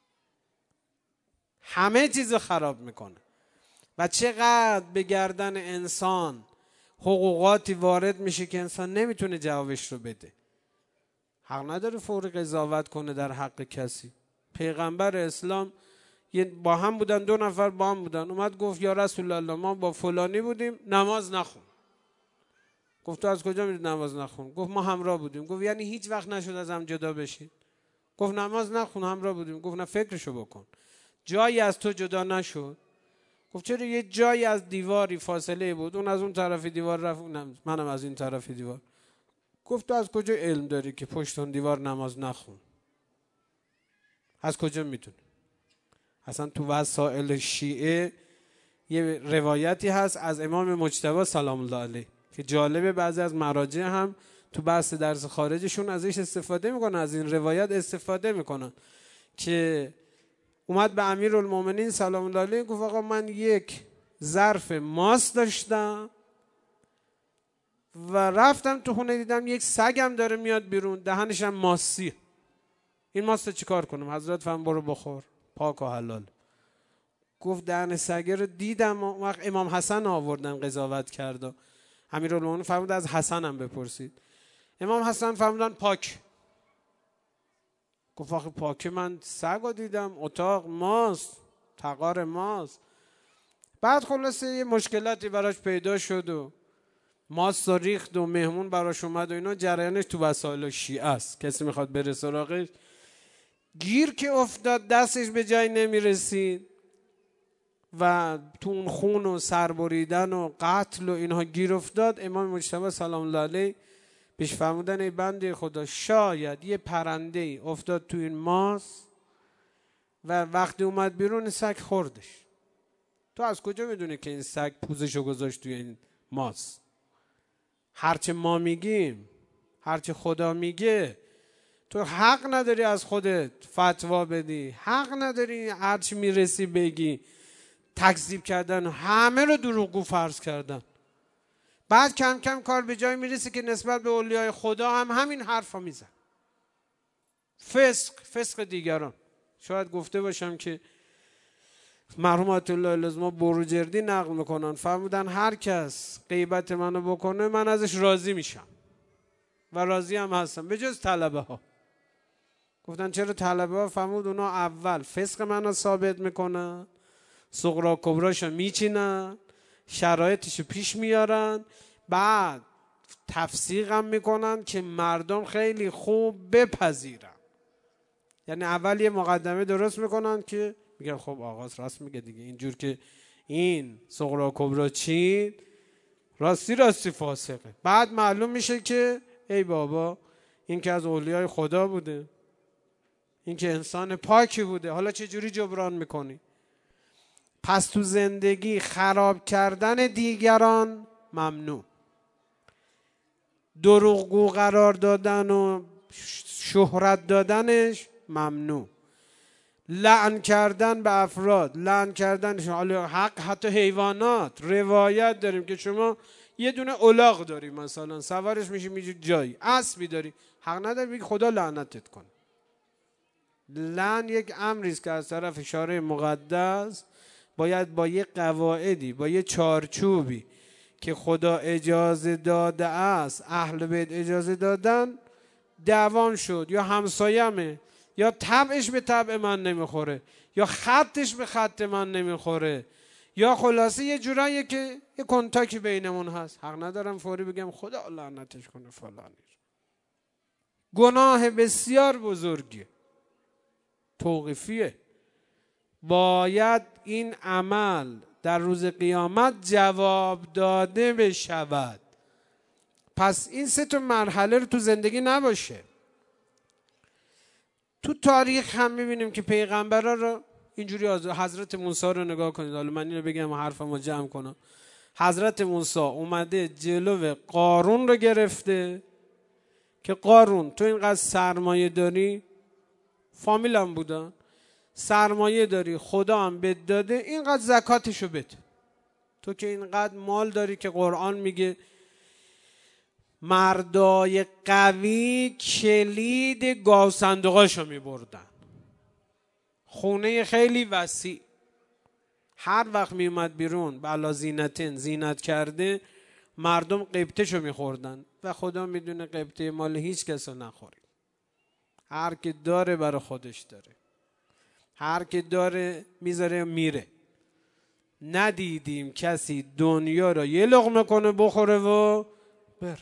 همه چیز خراب میکنه. و چقدر به گردن انسان حقوقاتی وارد میشه که انسان نمیتونه جوابش رو بده. حق نداره فوری قضاوت کنه در حق کسی. پیغمبر اسلام با هم بودن، 2 نفر با هم بودن، اومد گفت یا رسول الله ما با فلانی بودیم نماز نخون. گفت تو از کجا میدونی نماز نخون؟ گفت ما همراه بودیم. گفت یعنی هیچ وقت نشد از هم جدا بشید؟ گفت نماز نخون همراه بودیم. گفت نه فکرشو بکن، جایی از تو جدا نشد؟ گفت چرا یه جایی از دیواری فاصله بود، اون از اون طرف دیوار رفت منم از این طرف دیوار. گفت تو از کجا علم داری که پشت اون دیوار نماز نخون؟ از کجا میدونی؟ اصلا تو وسائل شیعه یه روایتی هست از امام مجتبی سلام الله علیه که جالبه، بعضی از مراجع هم تو بحث درس خارجشون ازش استفاده میکنن، از این روایت استفاده میکنن که اومد به امیرالمومنین سلام الله علیه گفت آقا من یک ظرف ماست داشتم و رفتم تو خونه دیدم یک سگم داره میاد بیرون دهنش هم ماسی، این ماست چیکار کنم؟ حضرت فرمود برو بخور پاک و حلال. گفت دهن سگه رو دیدم. وقت امام حسن آوردن قضاوت کرد، امیرالمومنین فرمود از حسن هم بپرسید. امام حسن فرمودن پاک. گفت آخه پاک من سگو دیدم، اتاق ماست، تقار ماست. بعد خلاصه یه مشکلاتی براش پیدا شد و ماست و ریخت و مهمون براش اومد و اینا. جریانش تو وسایل شیعه است، کسی میخواد بره سراغش. گیر که افتاد دستش به جای نمیرسید و تو اون خون و سربریدن و قتل و اینها گیر افتاد. امام مجتبی سلام الله علیه بهش فرمودن ای بنده خدا شاید یه پرنده ای افتاد تو این ماست و وقتی اومد بیرون سگ خوردش. تو از کجا میدونی که این سگ پوزشو گذاشت توی این ماست؟ هرچه ما میگیم، هرچه خدا میگه، تو حق نداری از خودت فتوا بدی، حق نداری هرچی میرسی بگی. تکذیب کردن، همه رو دروغگو فرض کردن. بعد کم کم کار به جای میرسه که نسبت به اولیای خدا هم همین حرفا میزن. فسق دیگران. شاید گفته باشم که مرحوم آیت الله العظمی بروجردی نقل میکنن، فرمودن هر کس غیبت منو بکنه من ازش راضی میشم و راضی هم هستم به جز طلبه ها. گفتن چرا طلبه ها؟ فرمود اونا اول فسق منو ثابت میکنن، صغرا کبراشو میچینن، شرایطشو پیش میارن، بعد تفسیقم میکنن که مردم خیلی خوب بپذیرن. یعنی اول یه مقدمه درست میکنن که میگن خب آغاز راست میگه دیگه، اینجور که این صغرا کبرا چین راستی فاسقه. بعد معلوم میشه که ای بابا این که از اولیای خدا بوده، این که انسان پاکی بوده، حالا چه جوری جبران میکنی؟ پس تو زندگی خراب کردن دیگران ممنوع، دروغگو قرار دادن و شهرت دادنش ممنوع، لعن کردن به افراد، لعن کردن حق حتی حیوانات. روایت داریم که شما یه دونه الاغ داری مثلا سوارش میشی میجی جایی، اسبی داری، حق نداری بگی خدا لعنتت کنه. لعن یک امری است که از طرف شارع مقدس باید با یه قواعدی، با یه چارچوبی که خدا اجازه داده است، اهل بیت اجازه دادن، دوام شد. یا همسایمه، یا طبعش به طبع من نمیخوره، یا خطش به خط من نمیخوره، یا خلاصه یه جورایی که یه کنتاکی بینمون هست. حق ندارم فوری بگم خدا لعنتش کنه فلانی. گناه بسیار بزرگیه، توقیفیه. باید این عمل در روز قیامت جواب داده بشود. پس این 3 مرحله رو تو زندگی نباشه. تو تاریخ هم میبینیم که پیغمبرها رو اینجوری حضرت موسی رو نگاه کنید. حالا من اینو بگم و حرفمو جمع کنم. حضرت موسی اومده جلو قارون رو گرفته که قارون تو اینقدر سرمایه داری، فامیلم بودن، سرمایه داری، خدا هم بهت داده، اینقدر زکاتشو بده. تو که اینقدر مال داری که قرآن میگه مردای قوی کلید گاو صندوقاشو میبردن. خونه خیلی وسیع، هر وقت میومد بیرون بلا زینتین زینت کرده، مردم قبطهشو میخوردن و خدا میدونه قبطه مال هیچ کس رو نخوری. هر که داره برای خودش داره، هر که داره میذاره میره. ندیدیم کسی دنیا رو یه لقمه کنه بخوره و بره.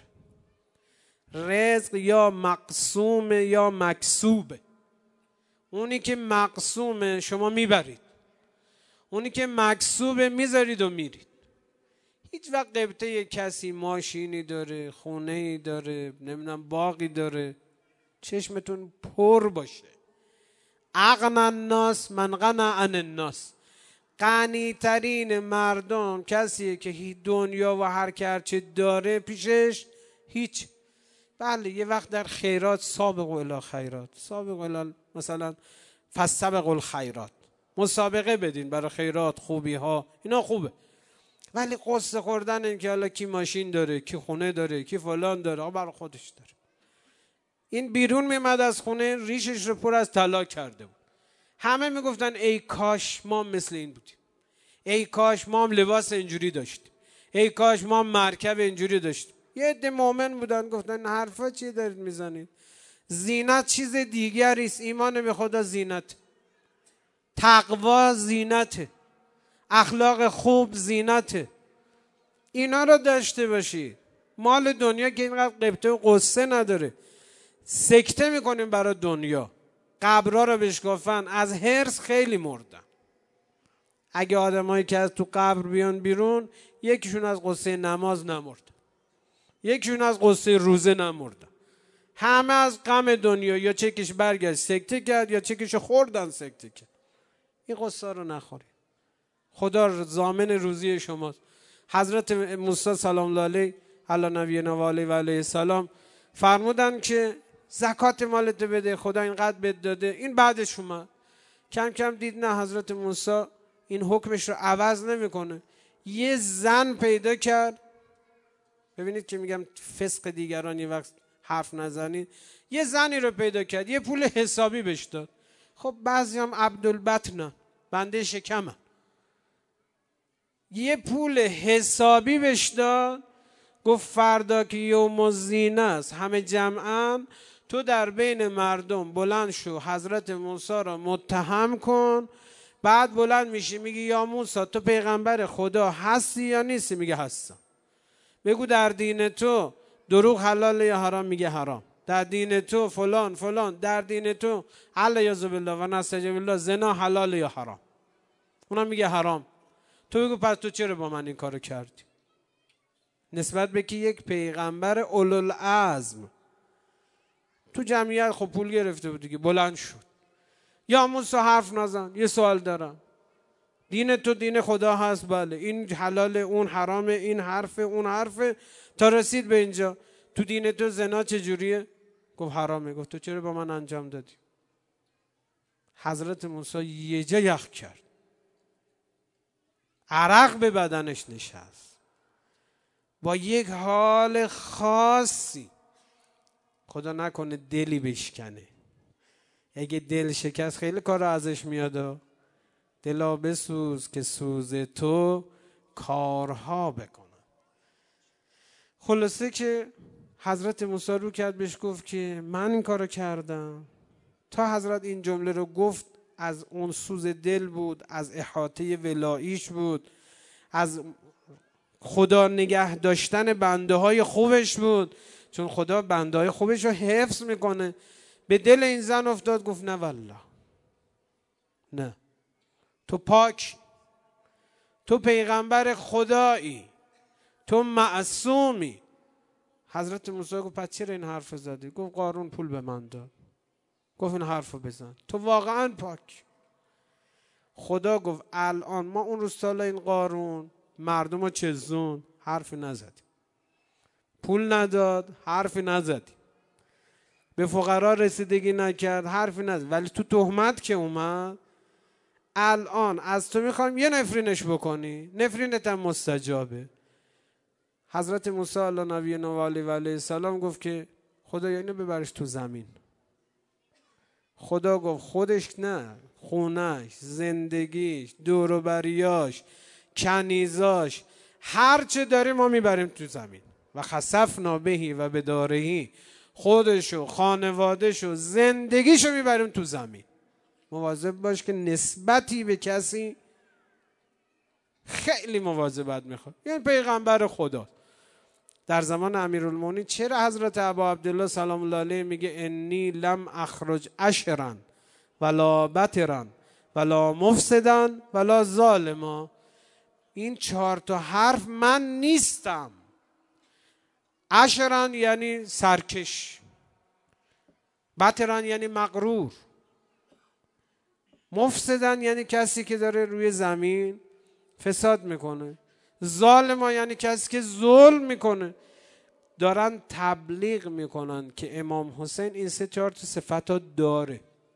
رزق یا مقسومه یا مکسوبه. اونی که مقسومه شما میبرید، اونی که مکسوبه میذارید و میرید. هیچ وقت قبطه کسی ماشینی داره، خونه‌ای داره، نمیدونم باغی داره، چشمتون پر باشه. اغنى الناس من غنى عن الناس. غنی ترین مردم کسیه که دنیا و هر کرچه داره پیشش هیچ. بله یه وقت در خیرات سابقوا الی خیرات، سابقوا الی مثلا فاستبقوا الخیرات، مسابقه بدین برای خیرات، خوبی ها، اینا خوبه. ولی قصه خوردن این که حالا کی ماشین داره، کی خونه داره، کی فلان داره، برای خودش داره. این بیرون میمد از خونه ریشش رو پر از طلا کرده بود. همه میگفتن ای کاش ما مثل این بودیم، ای کاش ما هم لباس اینجوری داشتیم، ای کاش ما هم مرکب اینجوری داشتیم. یه عده مؤمن بودن گفتن حرفا چی دارید میزنید؟ زینت چیز دیگری است. ایمان به خدا زینت، تقوا زینت، اخلاق خوب زینت. اینا رو داشته باشید. مال دنیا که اینقدر قبطه و قصه نداره. سکته میکنیم برای دنیا. قبرها رو بشکافن، از حرص خیلی مردن. اگه آدمایی که از تو قبر بیان بیرون، یکیشون از قصه نماز نمرد، یکیشون از قصه روزه نمردن. همه از غم دنیا، یا چکش برگشت سکته کرد یا چکش خوردن سکته کرد. این قصه رو نخورید. خدا ضامن روزی شماست. حضرت موسی سلام الله علیه علی نبینا و علیه و علیه السلام فرمودن که زکات مالت بده، خدا اینقدر بهت داده. این بعدش اومد کم کم دید نه، حضرت موسی این حکمش رو عوض نمیکنه. یه زن پیدا کرد. ببینید که میگم فسق دیگران یه وقت حرف نزنید. یه زنی رو پیدا کرد، یه پول حسابی بهش داد. خب بعضی هم عبدالبطن، بنده شکمن، یه پول حسابی بهش داد. گفت فردا که یوم الزینه است، همه جمعن، تو در بین مردم بلند شو، حضرت موسی را متهم کن. بعد بلند میشی میگی یا موسی تو پیغمبر خدا هستی یا نیستی؟ میگه هستم. بگو در دین تو دروغ حلال یا حرام؟ میگه حرام. در دین تو فلان فلان، در دین تو علیاذ بالله و نستعجب بالله زنا حلال یا حرام؟ اونم میگه حرام. تو بگو پس تو چرا با من این کارو کردی؟ نسبت به که یک پیغمبر اولوالعزم تو جمعیت خب پول گرفته بود دیگه، بلند شد. یا موسی حرف نزن، یه سوال دارم. دین تو دین خدا هست؟ بله. این حلال اون حرامه، این حرفه اون حرفه، تا رسید به اینجا. تو دین تو زنا چجوریه؟ گفت حرامه. گفت تو چرا با من انجام دادی؟ حضرت موسی یه جا یخ کرد، عرق به بدنش نشست، با یک حال خاصی. خدا نکنه دلی بشکنه. اگه دل شکست خیلی کار ازش میاد. دلا بسوز که سوز تو کارها بکنه. خلاصه که حضرت موسی رو کرد بهش گفت که من این کارو کردم. تا حضرت این جمله رو گفت از اون سوز دل بود، از احاطه ولاییش بود، از خدا نگه داشتن بنده های خوبش بود، چون خدا بنده های خوبش رو حفظ میکنه. به دل این زن افتاد، گفت نه والله، نه، تو پاک، تو پیغمبر خدایی، تو معصومی. حضرت موسی گفت پس چرا این حرف زدی؟ گفت قارون پول به من داد. گفت این حرف بزن، تو واقعا پاک. خدا گفت الان ما اون روز سال این قارون مردم رو چزون، حرفی نزدیم، پول نداد، حرفی نزدیم. به فقرا رسیدگی نکرد، حرفی نزد، ولی تو تهمت که اومد، الان از تو میخوام یه نفرینش بکنی، نفرینت هم مستجابه. حضرت موسی علی نبینا و علیه السلام گفت که خدا اینو ببرش تو زمین. خدا گفت خودش نه، خونش، زندگیش، دوروبریاش، کنیزاش، هر چه داریم ما میبریم تو زمین. و خسفنا بهی و بدارهی، خودشو، خانوادهشو، زندگیشو میبریم تو زمین. مواظب باش که نسبتی به کسی خیلی مواظبت میخواد. یعنی پیغمبر خدا در زمان امیرالمومنین چرا حضرت ابا عبدالله سلام الله علیه میگه انی لم اخرج اشرا ولا بطرا ولا مفسدا ولا ظالما؟ این 4 تا حرف من نیستم. اشرا یعنی سرکش، بطرا یعنی مغرور، مفسدا یعنی کسی که داره روی زمین فساد میکنه، ظالما یعنی کسی که ظلم میکنه. دارن تبلیغ میکنن که امام حسین این 3-4 تا صفتا داره.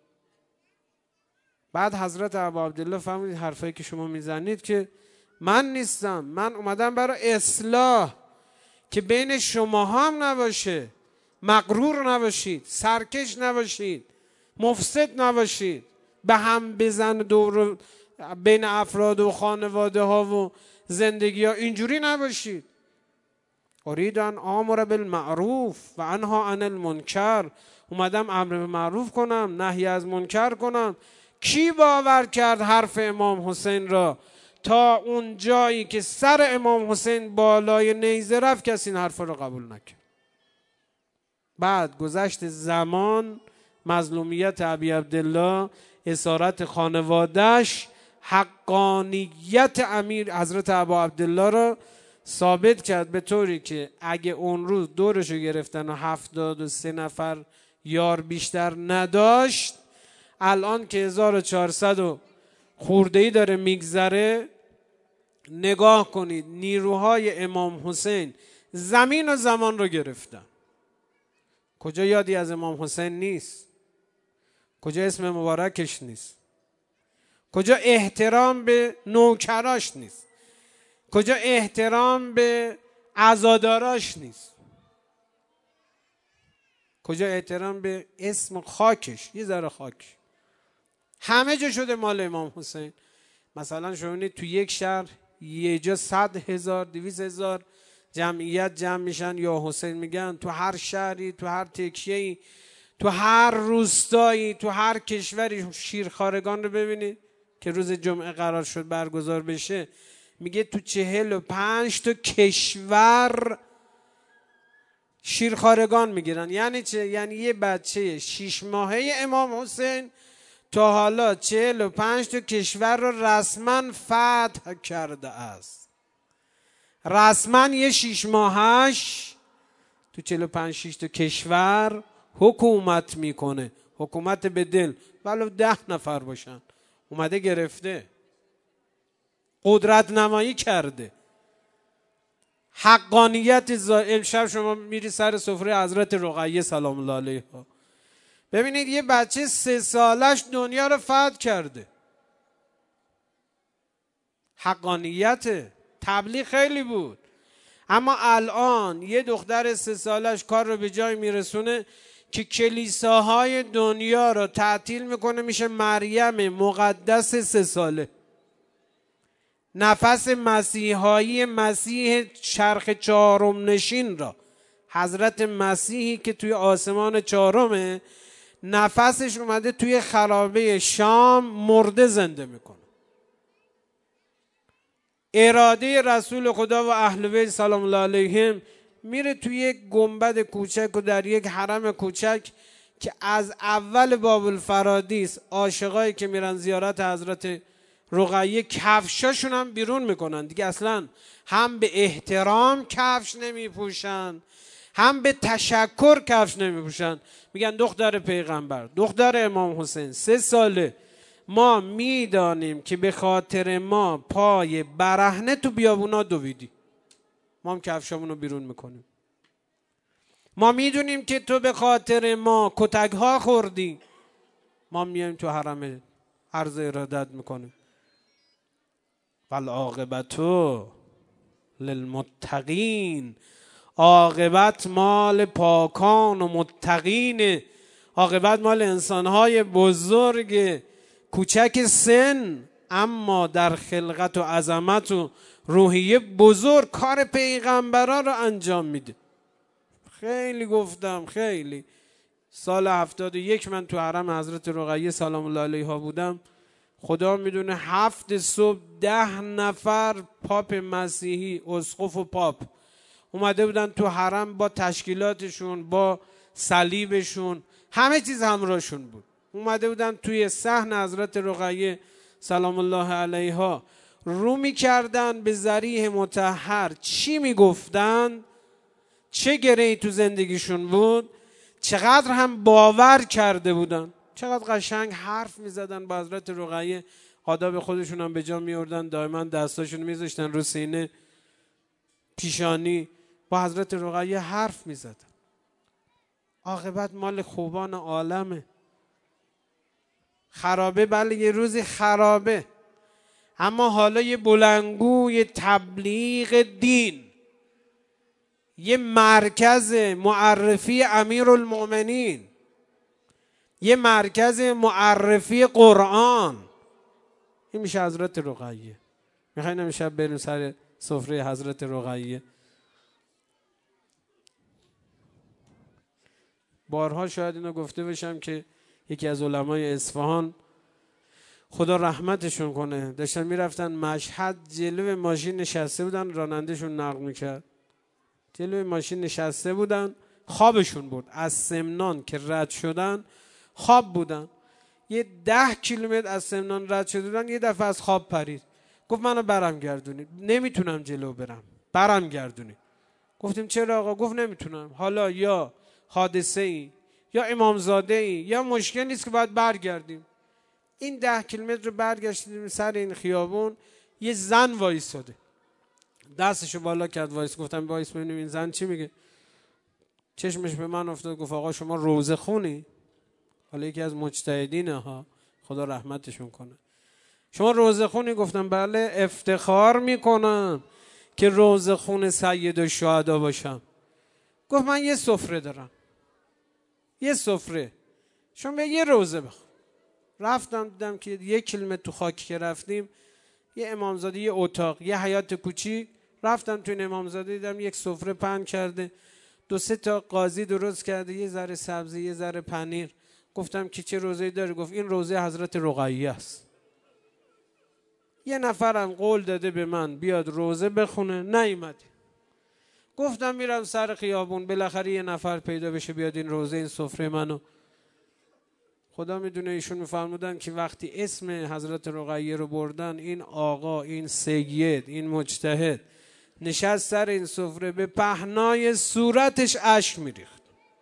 بعد حضرت ابا عبدالله فهمید حرفایی که شما میزنید که من نیستم، من اومدم برای اصلاح، که بین شماها هم نباشه، مغرور نباشید، سرکش نباشید، مفسد نباشید، به هم بزن دور بین افراد و خانواده ها و زندگی ها، اینجوری نباشید. اريد ان آمر بالمعروف و انها عن المنکر، اومدم امر به معروف کنم، نهی از منکر کنم. کی باور کرد حرف امام حسین را تا اون جایی که سر امام حسین بالای نیزه رفت کسی این حرف را قبول نکرد؟ بعد گذشت زمان، مظلومیت ابی عبدالله، اسارت خانوادهش، حقانیت امیر حضرت ابا عبدالله را ثابت کرد، به طوری که اگه اون روز دورشو گرفتن و 73 نفر یار بیشتر نداشت، الان که 1400 خورده‌ای داره میگذره، نگاه کنید نیروهای امام حسین زمین و زمان رو گرفتن. کجا یادی از امام حسین نیست؟ کجا اسم مبارکش نیست؟ کجا احترام به نوکراش نیست؟ کجا احترام به عزاداراش نیست؟ کجا احترام به اسم خاکش؟ یه ذره خاک همه جا شده مال امام حسین. مثلا شما ببینید تو یک شهر یه جا 100,000 200,000 جمعیت جمع میشن یا حسین میگن. تو هر شهری، تو هر تکیه‌ای، تو هر روستایی، تو هر کشوری شیرخوارگان رو ببینید که روز جمعه قرار شد برگزار بشه، میگه تو 45 تا کشور شیرخوارگان میگیرن. یعنی چه؟ یعنی یه بچه 6 ماهه امام حسین تا حالا 45 تا کشور رو رسما فتح کرده است. رسما یه 6 ماهش تو 45-6 تا کشور حکومت میکنه. حکومت به دل، ولو 10 نفر باشن. اومده گرفته، قدرت نمایی کرده، حقانیت امشب شما میری سر سفره حضرت رقیه سلام الله علیها، ببینید یه بچه 3 سالش دنیا رو فتح کرده. حقانیت تبلیغ خیلی بود، اما الان یه دختر 3 سالش کار رو به جای میرسونه که کلیساهای دنیا رو تعطیل میکنه، میشه مریم مقدس 3 ساله. نفس مسیحایی، مسیح چرخ 4 نشین را، حضرت مسیحی که توی آسمان 4، نفسش اومده توی خرابه شام مرده زنده میکنه. اراده رسول خدا و اهل بیت سلام الله علیهم میره توی یک گنبد کوچک و در یک حرم کوچک که از اول باب الفرادیس عاشقایی که میرن زیارت حضرت رقیه کفشاشون هم بیرون میکنن دیگه. اصلا هم به احترام کفش نمیپوشن، هم به تشکر کفش نمیپوشن. میگن دختر پیغمبر، دختر امام حسین 3 ساله، ما میدانیم که به خاطر ما پای برهنه تو بیابونا دویدی، ما هم کفشامونو بیرون میکنیم. ما میدونیم که تو به خاطر ما کتک ها خوردی، ما میایم تو حرم عرض ارادت میکنیم. والعاقبت للمتقین، عاقبت مال پاکان و متقینه. عاقبت مال انسانهای بزرگ کوچک سن اما در خلقت و عظمت و روحیه بزرگ کار پیغمبرا رو انجام میده. خیلی گفتم، خیلی سال 71 من تو حرم حضرت رقیه سلام الله علیها بودم. خدا میدونه 7 صبح 10 نفر پاپ مسیحی، اسقف و پاپ اومده بودن تو حرم با تشکیلاتشون، با صلیبشون، همه چیز همراهشون بود. اومده بودن توی صحن حضرت رقیه سلام الله علیها رو میکردن به ذریح مطهر. چی میگفتن؟ چه گرهی تو زندگیشون بود؟ چقدر هم باور کرده بودن، چقدر قشنگ حرف میزدن با حضرت رقیه. آداب خودشون هم به جا میوردن، دائما دستاشون میذاشتن رو سینه پیشانی، با حضرت رقیه حرف میزدن. عاقبت مال خوبان عالمه. خرابه بله یه روزی خرابه، اما حالا یه بلندگو، یه تبلیغ دین، یه مرکز معرفی امیرالمؤمنین، یه مرکز معرفی قرآن، این میشه حضرت رقیه. میخواین امشب بریم سر سفره حضرت رقیه. بارها شاید اینو گفته باشم که یکی از علمای اصفهان خدا رحمتشون کنه داشتن میرفتن مشهد، جلوی ماشین نشسته بودن، رانندهشون نقل میکرد، جلوی ماشین نشسته بودن، خوابشون بود، از سمنان که رد شدن خواب بودن، یه 10 کیلومتر از سمنان رد شده بودن، یه دفعه از خواب پرید، گفت منو برم گردونید، نمیتونم جلو برم، برم گردونید. گفتیم چرا آقا؟ گفت نمیتونم، حالا یا حادثه ای یا امامزاده ای یا مشکل نیست که باید برگردیم. این 10 کیلومتر رو برگشتیم سر این خیابون، یه زن وایساده، دستشو بالا کرد وایس. گفتم وایس ببینیم این زن چی میگه. چشمش به من افتاد، گفت آقا شما روزه خونی؟ حالا یکی از مجتهدینه ها، خدا رحمتشون کنه. شما روزه خونی؟ گفتم بله، افتخار میکنم که روزه خون سید الشهدا باشم. گفت من یه سفره دارم، یه سفره، شما یه روزه بخون. رفتم دیدم که 1 کیلومتر تو خاکی که رفتیم یه امامزاده، یه اتاق، یه حیاط کوچیک. رفتم تو این امامزاده دیدم یک سفره پهن کرده، 2-3 تا قاضی درست کرده، یه ذره سبزی، یه ذره پنیر. گفتم که چه روزه‌ای داری؟ گفت این روزه حضرت رقیه است. یه نفرم قول داده به من بیاد روزه بخونه، نیومد. گفتم میرم سر خیابون، بالاخره یه نفر پیدا بشه بیاد این روزه، این سفره منو. خدا میدونه ایشون میفرمودن که وقتی اسم حضرت رقیه رو بردن، این آقا، این سید، این مجتهد نشست سر این سفره، به پهنای صورتش اشک میریخت،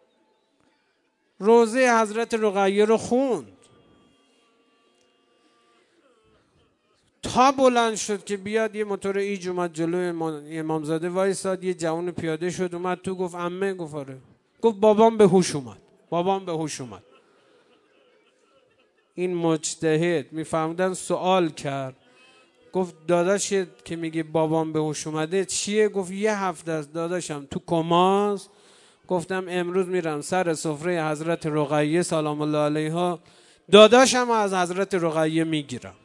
روزه حضرت رقیه رو خوند تا بلند شد که بیاد. یه موتور ایج اومد جلوی امامزاده وایساد، یه جوان پیاده شد اومد تو، گفت عمه؟ گفت آره. گفت بابام به هوش اومد، بابام به هوش اومد. این مجتهد میفهمدن سوال کرد، گفت داداش که میگه بابام به هوش اومده چیه؟ گفت 1 هفته است داداشم تو کماست. گفتم امروز میرم سر سفره حضرت رقیه سلام الله علیها، داداشم از حضرت رقیه میگیرم.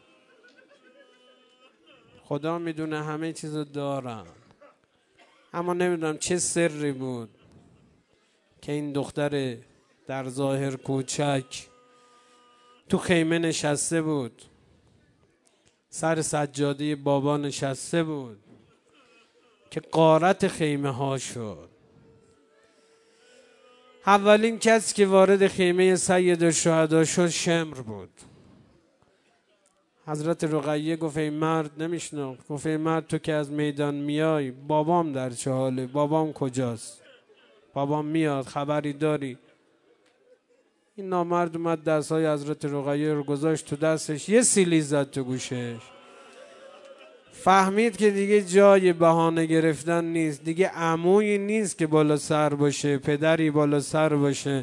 خدا میدونه همه چیزو دارم، اما نمیدونم چه سری بود که این دختر در ظاهر کوچک تو خیمه نشسته بود، سر سجاده بابا نشسته بود که غارت خیمه ها شد. اولین کسی که وارد خیمه سید الشهدا شد شمر بود. حضرت رقیه گفت ای مرد، نمیشناخت، گفت ای مرد تو که از میدان میای، بابام در چه حاله؟ بابام کجاست؟ بابام میاد، خبری داری؟ این نامرد اومد دستهای حضرت رقیه رو گذاشت تو دستش، یه سیلی زد تو گوشش، فهمید که دیگه جای بهانه گرفتن نیست، دیگه عمویی نیست که بالا سر باشه، پدری بالا سر باشه.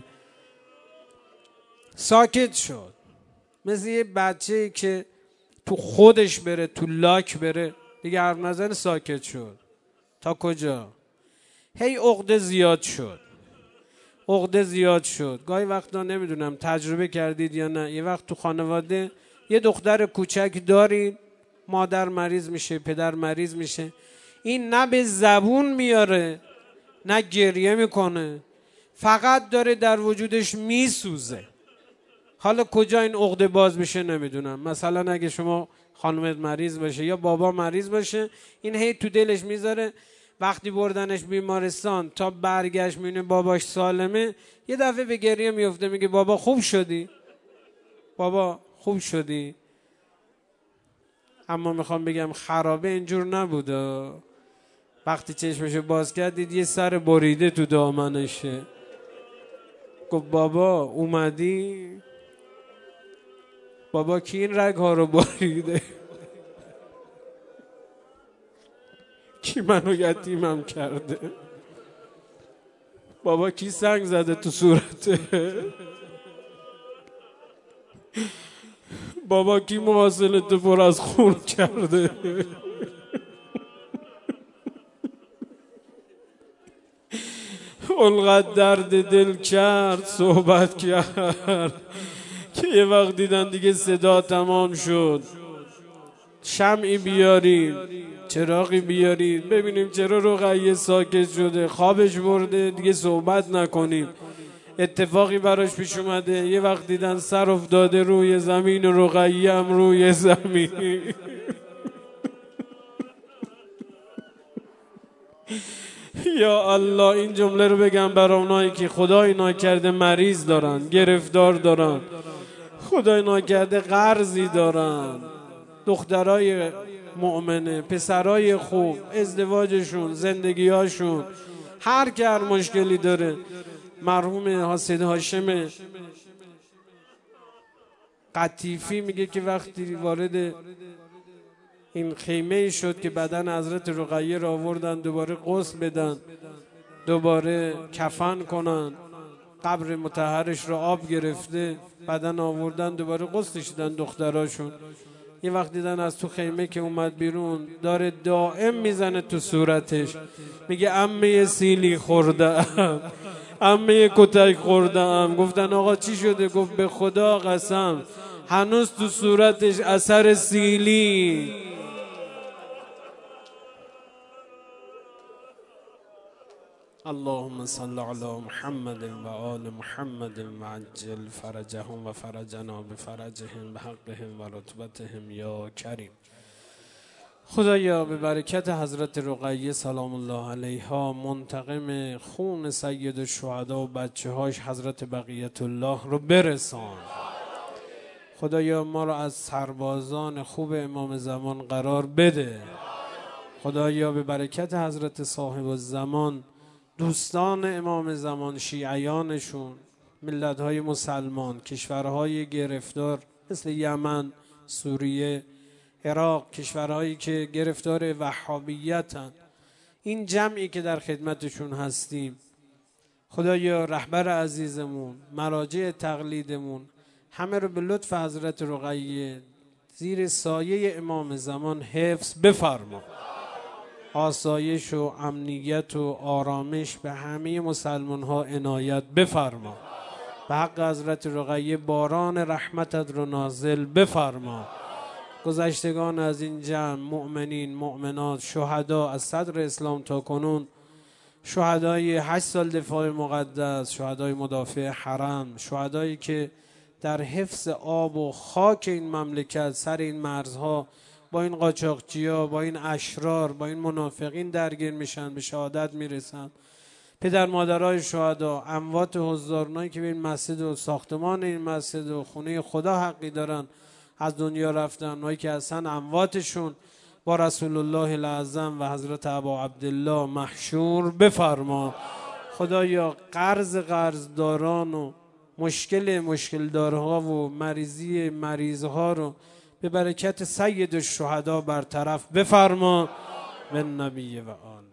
ساکت شد، مثل یه بچه‌ای که تو خودش بره، تو لاک بره، دیگه حرف نزنه. ساکت شد. تا کجا؟ هی عقده زیاد شد، عقده زیاد شد. گاهی وقتا نمیدونم تجربه کردید یا نه، یه وقت تو خانواده یه دختر کوچک دارید، مادر مریض میشه، پدر مریض میشه، این نه به زبون میاره نه گریه میکنه، فقط داره در وجودش میسوزه. حالا کجا این عقده باز میشه نمیدونم. مثلا اگه شما خانمت مریض باشه یا بابا مریض باشه، این هی تو دلش میذاره، وقتی بردنش بیمارستان تا برگشت میونه باباش سالمه، یه دفعه به گریه میفته، میگه بابا خوب شدی؟ بابا خوب شدی؟ اما میخوام بگم خرابه اینجور نبوده. وقتی چشمشو باز کرد دید یه سر بریده تو دامنشه. گفت بابا اومدی؟ بابا کی این رگ ها رو بریده؟ کی منو یتیمم کرده؟ بابا کی سنگ زده تو صورته؟ بابا کی محاصلت پر از خون کرده؟ اونقدر درد دل کرد، صحبت کرد که یه وقت دیدن دیگه صدا تمام شد. شمعی بیارین، چراغی بیارین، ببینیم چرا رقیه ساکت شده، خوابش برده، دیگه صحبت نکنیم. اتفاقی براش پیش اومده. یه وقت دیدن سر افتاده روی زمین، رقیه هم روی زمین. یا الله، این جمله رو بگم برای اونایی که خدای ناکرده مریض دارن، گرفتار دارن، خدای ناکرده قرضی دارن، دخترای مؤمنه، پسرای خوب، ازدواجشون، زندگیاشون، هر که هر مشکلی داره. مرحوم سید هاشم قطیفی میگه که وقتی وارد این خیمه شد که بدن حضرت رقیه را آوردن، دوباره غسل بدن، دوباره کفن کنن، قبر مطهرش را آب گرفته، بدن آوردن، دوباره غسلش دادن دختراشون. یه وقت دیدن از تو خیمه که اومد بیرون داره دائم میزنه تو صورتش، میگه عمه سیلی خوردم، عمه کتک خوردم. گفتن آقا چی شده؟ گفت به خدا قسم هنوز تو صورتش اثر سیلی. اللهم صل علی محمد و آل محمد و عجل فرجهم و فرجنا بفرجهم بحقهم و رتبتهم یا کریم. خدایا به برکت حضرت رقیه سلام الله علیها، منتقم خون سید الشهدا و بچه هاش حضرت بقیت الله رو برسان. خدایا ما رو از سربازان خوب امام زمان قرار بده. خدایا به برکت حضرت صاحب الزمان، دوستان امام زمان، شیعیانشون، ملت‌های مسلمان، کشورهای گرفتار مثل یمن، سوریه، عراق، کشورهایی که گرفتار وهابیتن، این جمعی که در خدمتشون هستیم، خدایا رهبر عزیزمون، مراجع تقلیدمون، همه رو به لطف حضرت رقیه زیر سایه امام زمان حفظ بفرما. آسایش و امنیت و آرامش به همه مسلمان ها عنایت بفرما. به حق حضرت رقیه باران رحمتت رو نازل بفرما. گذشتگان از این جمع، مؤمنین، مؤمنات، شهدا از صدر اسلام تا کنون، شهدای 8 سال دفاع مقدس، شهدای مدافع حرم، شهدایی که در حفظ آب و خاک این مملکت سر این مرزها با این قاچاقچیا، با این اشرار، با این منافقین درگیر میشن، به شهادت میرسن. پدر مادرای شهدا، اموات حضارنایی که به این مسجد و ساختمان این مسجد و خونه خدا حقی دارن از دنیا رفتن، اونایی که اصلا امواتشون با رسول الله الاعظم و حضرت ابا عبدالله محشور بفرما. خدایا قرض داران و مشکل دارها و مریضی مریضها رو به برکت سید الشهدا برطرف بفرما. به نبی و آل.